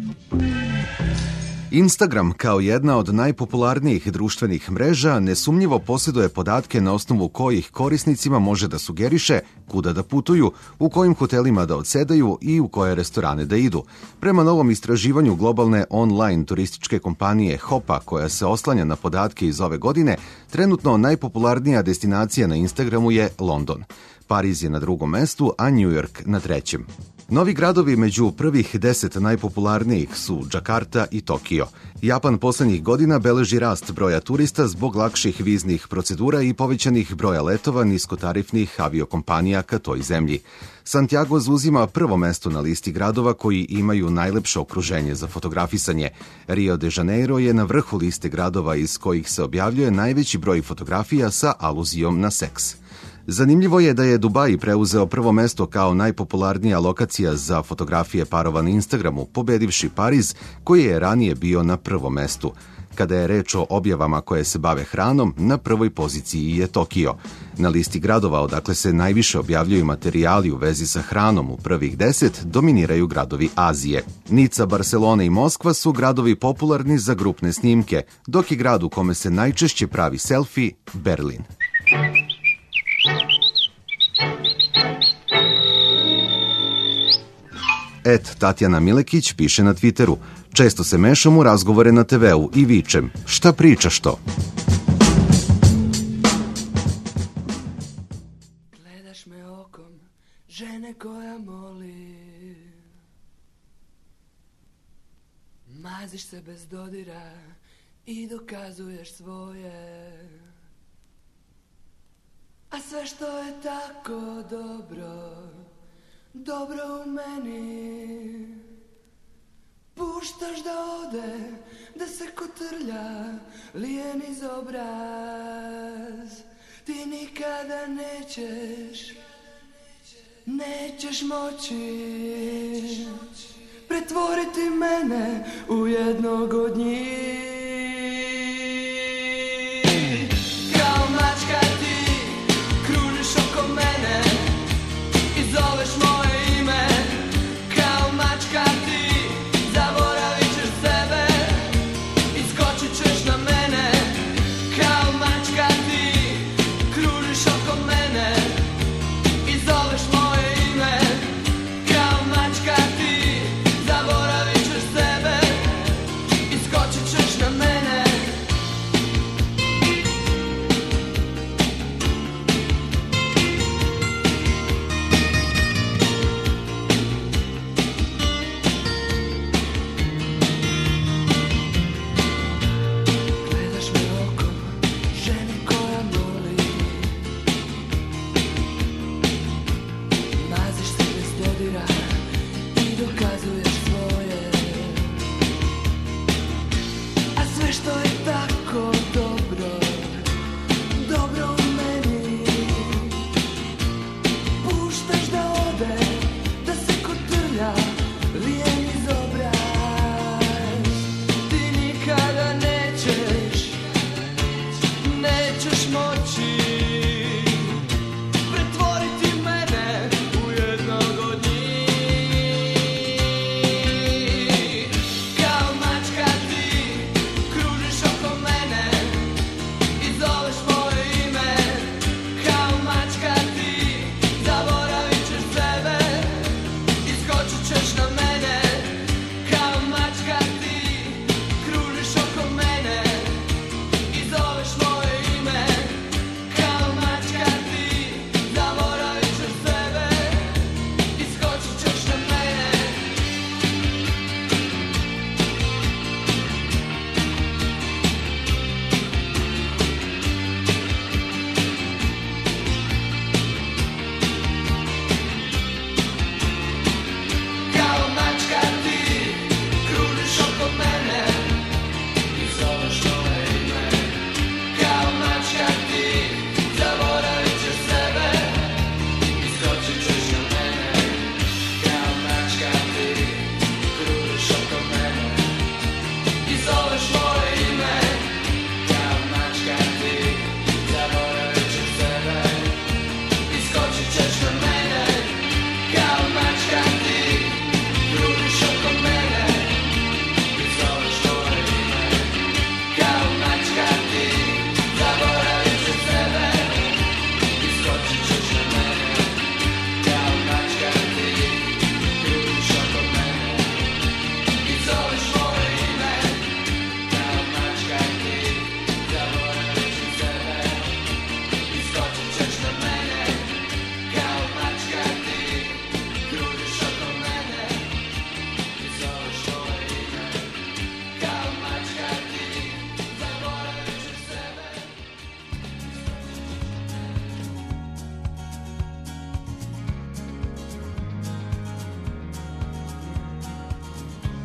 Instagram kao jedna od najpopularnijih društvenih mreža nesumnjivo posjeduje podatke na osnovu kojih korisnicima može da sugeriše kuda da putuju, u kojim hotelima da odsedaju i u koje restorane da idu. Prema novom istraživanju globalne online turističke kompanije Hopa, koja se oslanja na podatke iz ove godine, trenutno najpopularnija destinacija na Instagramu je London. Pariz je na drugom mestu, a New York na trećem. Novi gradovi među prvih deset najpopularnijih su Džakarta i Tokio. Japan poslednjih godina beleži rast broja turista zbog lakših viznih procedura i povećanih broja letova niskotarifnih aviokompanija ka toj zemlji. Santiago zauzima prvo mesto na listi gradova koji imaju najlepše okruženje za fotografisanje. Rio de Janeiro je na vrhu liste gradova iz kojih se objavljuje najveći broj fotografija sa aluzijom na seks. Zanimljivo je da je Dubai preuzeo prvo mesto kao najpopularnija lokacija za fotografije parova na Instagramu, pobedivši Pariz, koji je ranije bio na prvom mestu. Kada je reč o objavama koje se bave hranom, na prvoj poziciji je Tokio. Na listi gradova odakle se najviše objavljuju materijali u vezi sa hranom u prvih deset dominiraju gradovi Azije. Nica, Barcelona i Moskva su gradovi popularni za grupne snimke, dok je grad u kome se najčešće pravi selfie Berlin. Et Tatjana Milekić piše na Twitteru: često se mešam u razgovore na te veu i vičem: šta pričaš to? Gledaš me okom žene koja moli, maziš se bez dodira i dokazuješ svoje, a sve što je tako dobro, dobro u meni, puštaš da ode, da se kotrlja lijen iz obraz. Ti nikada nećeš, nećeš moći pretvoriti mene u jednog od njih. Kao mačka ti kružiš oko mene i zoveš moje ime. Kao mačka ti zaboravit ćeš sebe i skočit ćeš na mene. Kao mačka ti kružiš oko mene i zoveš moje ime. Kao mačka ti zaboravit ćeš sebe i skočit ćeš na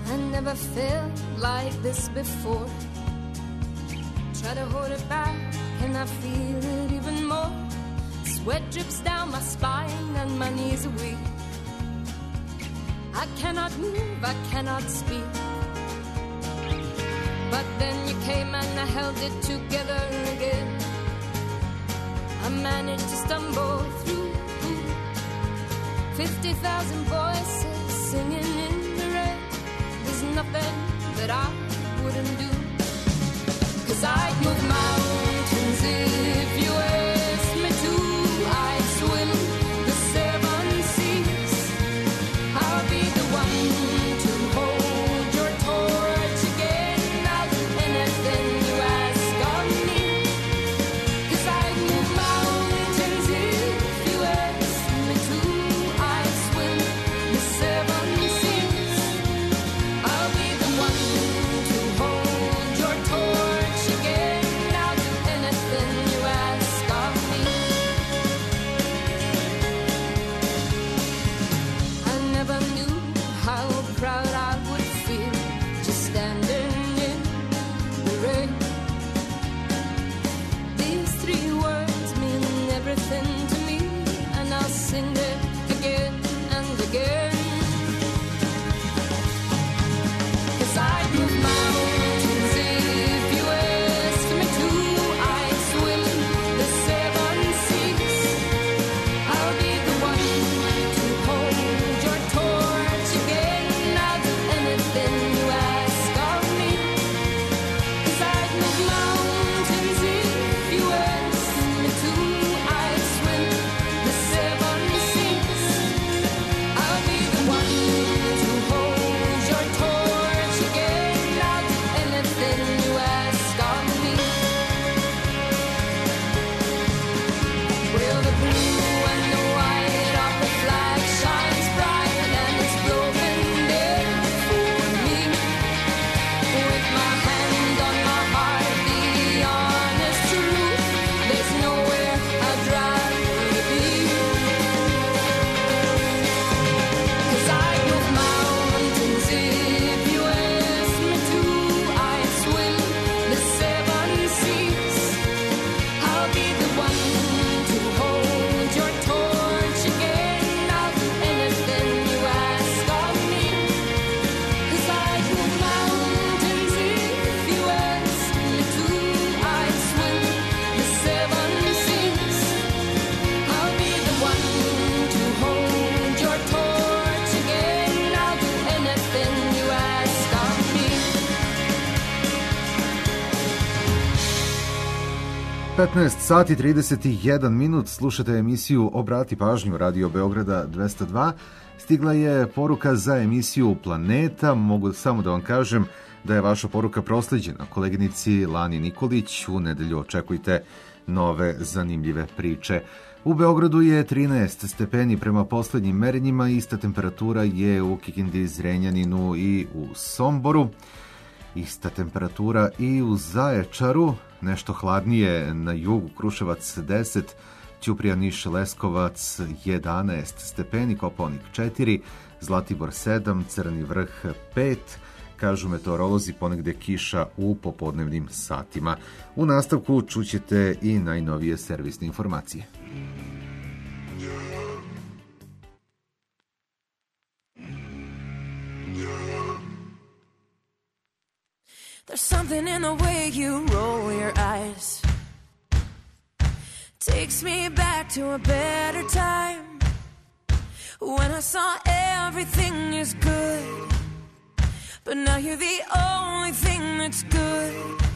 I never felt like this before. Try to hold it back and I feel it even more. Sweat drips down my spine and my knees are weak. I cannot move, I cannot speak. But then you came and I held it together again. I managed to stumble through fifty thousand voices singing in the rain. There's nothing that I wouldn't do. 'Cause I'd move mountains if you asked me to. I'd swim the seven seas. I'll be the one to hold your torch again. I'll do anything you ask of me. 'Cause I'd move mountains if you asked me to. I'd swim the seven seas. I'll be the one to hold your torch again. I'll do anything you ask of me. I never knew how proud I would feel just standing in the rain. These three words mean everything to me, and I'll sing it again and again. 'Cause I'd move mountains if you asked me to. I'd swim the seven seas. I'll be the one to hold your torch again. I'll do anything you ask of me. 'Cause I'd move mountains if you asked me to. I'd swim the seven seas. I'll be the one to hold your torch again. I'll do anything you ask of me. Well, the blue and the white of the flag shines bright and it's broken there for me. With my hand on my heart, the honest truth, there's nowhere I'd rather be. 'Cause I'd move mountains if you asked me to. I'd swim the seven seas. I'll be the one to hold your torch again. I'll do anything you ask of me. 'Cause I'd move mountains if you asked me to. I'd swim the seven seas. I'll be the one to hold your torch again. I'll do anything you ask of me. petnaest sati trideset jedan minut, slušate emisiju Obrati pažnju Radio Beograda dvesta dva. Stigla je poruka za emisiju Planeta. Mogu samo da vam kažem da je vaša poruka prosleđena koleginici Lani Nikolić. U nedelju očekujte nove zanimljive priče. U Beogradu je trinaest stepeni prema poslednjim merenjima, ista temperatura je u Kikindi, Zrenjaninu i u Somboru. Ista temperatura i u Zaječaru, nešto hladnije na jugu, Kruševac deset, Ćuprija, Niš, Leskovac jedanaest stepeni, Kopaonik četiri, Zlatibor sedam, Crni vrh pet, kažu meteorolozi ponegde kiša u popodnevnim satima. U nastavku čućete i najnovije servisne informacije. There's something in the way you roll your eyes. Takes me back to a better time, when I saw everything is good, but now you're the only thing that's good.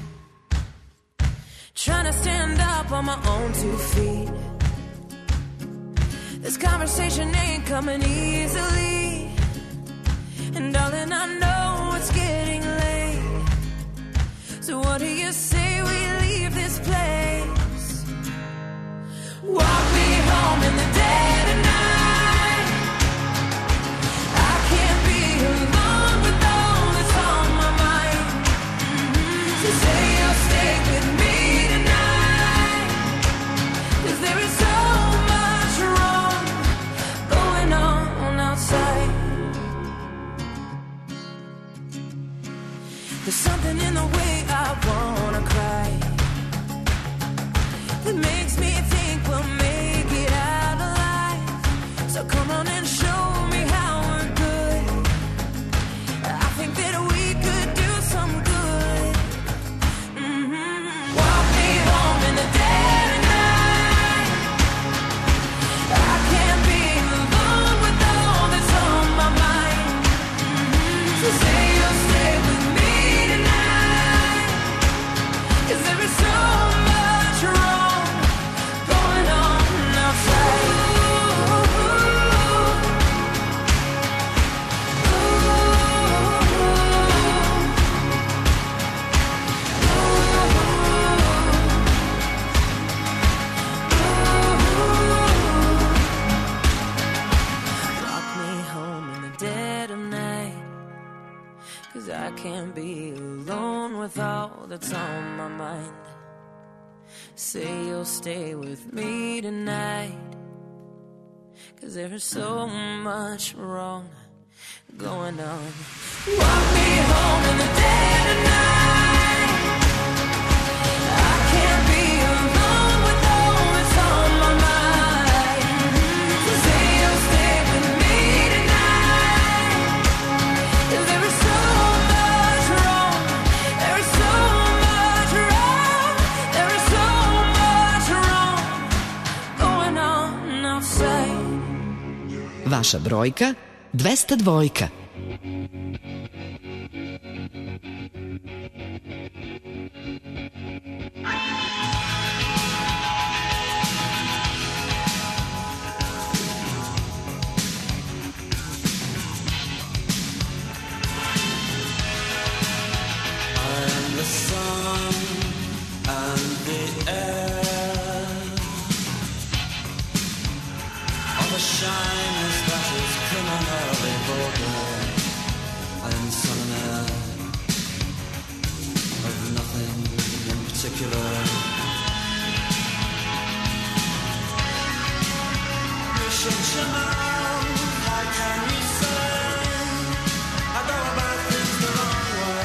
Trying to stand up on my own two feet. This conversation ain't coming easily, and darling, I know it's getting late. So what do you say we leave this place? Walk me home in the dead of night. I can't be alone with all that's on my mind. So say you'll stay with me tonight, 'cause there is so much wrong going on outside. I can't be alone with all that's on my mind. Say you'll stay with me tonight, 'cause there's so much wrong going on. Walk me home in the dead of night. I can't be alone with all that's on my mind. So say you'll stay with me tonight, 'cause there is so much wrong. There is so much wrong. There is so much wrong going on outside. Vaša brojka dvesta dva. The sun and the air of a shyness that is criminally vulgar. I am sun and air of nothing in particular. You should know, how can you say I go about things the wrong way?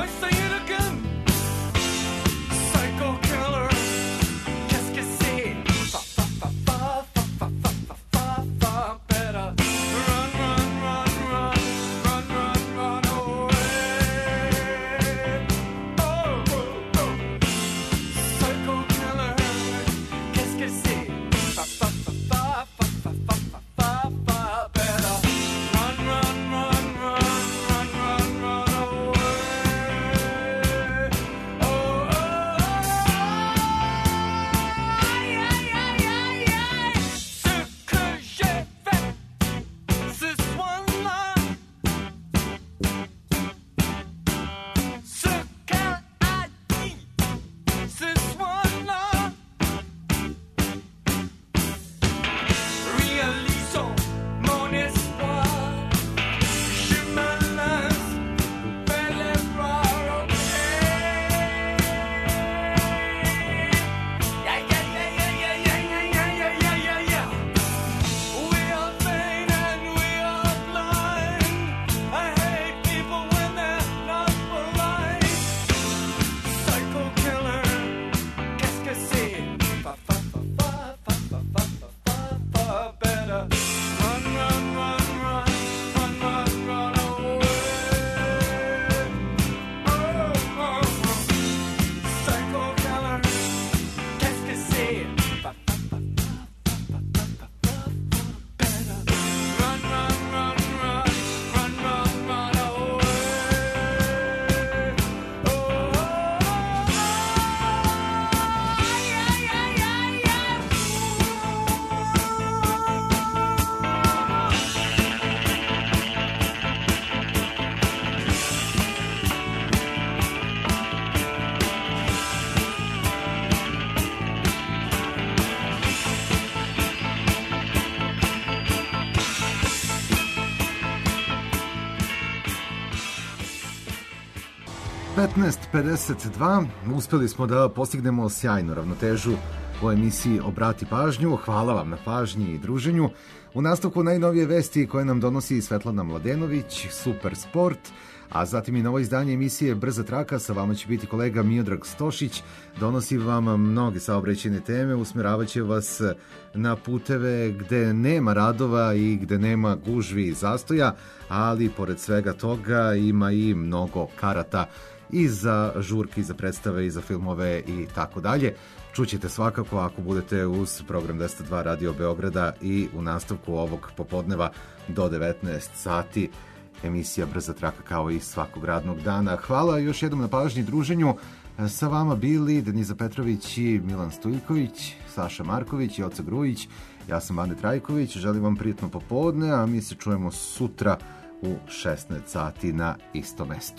petnaest pedeset dva, uspeli smo da postignemo sjajnu ravnotežu u emisiji Obrati pažnju. Hvala vam na pažnji i druženju. U nastavku najnovije vesti koje nam donosi Svetlana Mladenović, Super sport, a zatim i novo izdanje emisije Brza traka. Sa vama će biti kolega Miodrag Stošić. Donosi vam mnoge saobraćajne teme, usmeravaće vas na puteve gde nema radova i gde nema gužvi i zastoja, ali pored svega toga ima i mnogo karata i za žurke, i za predstave, i za filmove i tako dalje. Čućete svakako ako budete uz program dvesta dva Radio Beograda i u nastavku ovog popodneva do devetnaest sati emisija Brza traka kao i svakog radnog dana. Hvala još jednom na pažnji i druženju. Sa vama bili Denisa Petrović i Milan Stojković, Saša Marković i Oca Grujić. Ja sam Bane Trajković, želim vam prijatno popodne, a mi se čujemo sutra u šesnaest sati na istom mestu.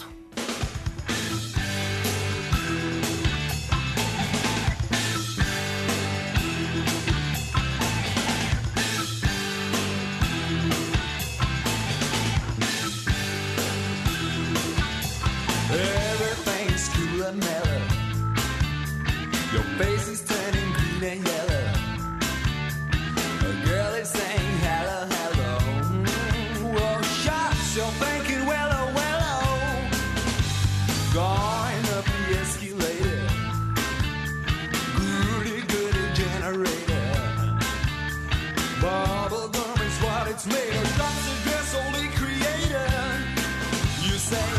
Everything's cool and mellow. Your face is turning green and yellow. A girl is saying hello, hello. Well, shucks, you're thinking well, oh, well, oh. Going up the escalator. Goody, goody generator. Bubble gum is what it's made of. Drops of dress only creator. You say,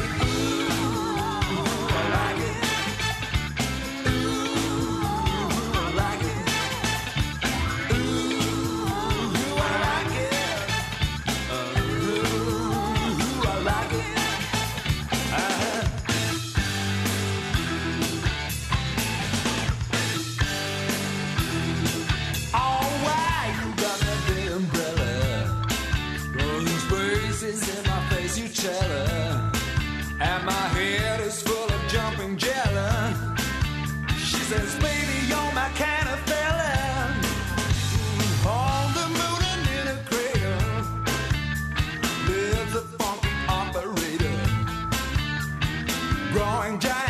and my head is full of jumping jelly. She says, baby, you're my kind of fella. On the moon and in a crater lives a funky operator, growing giant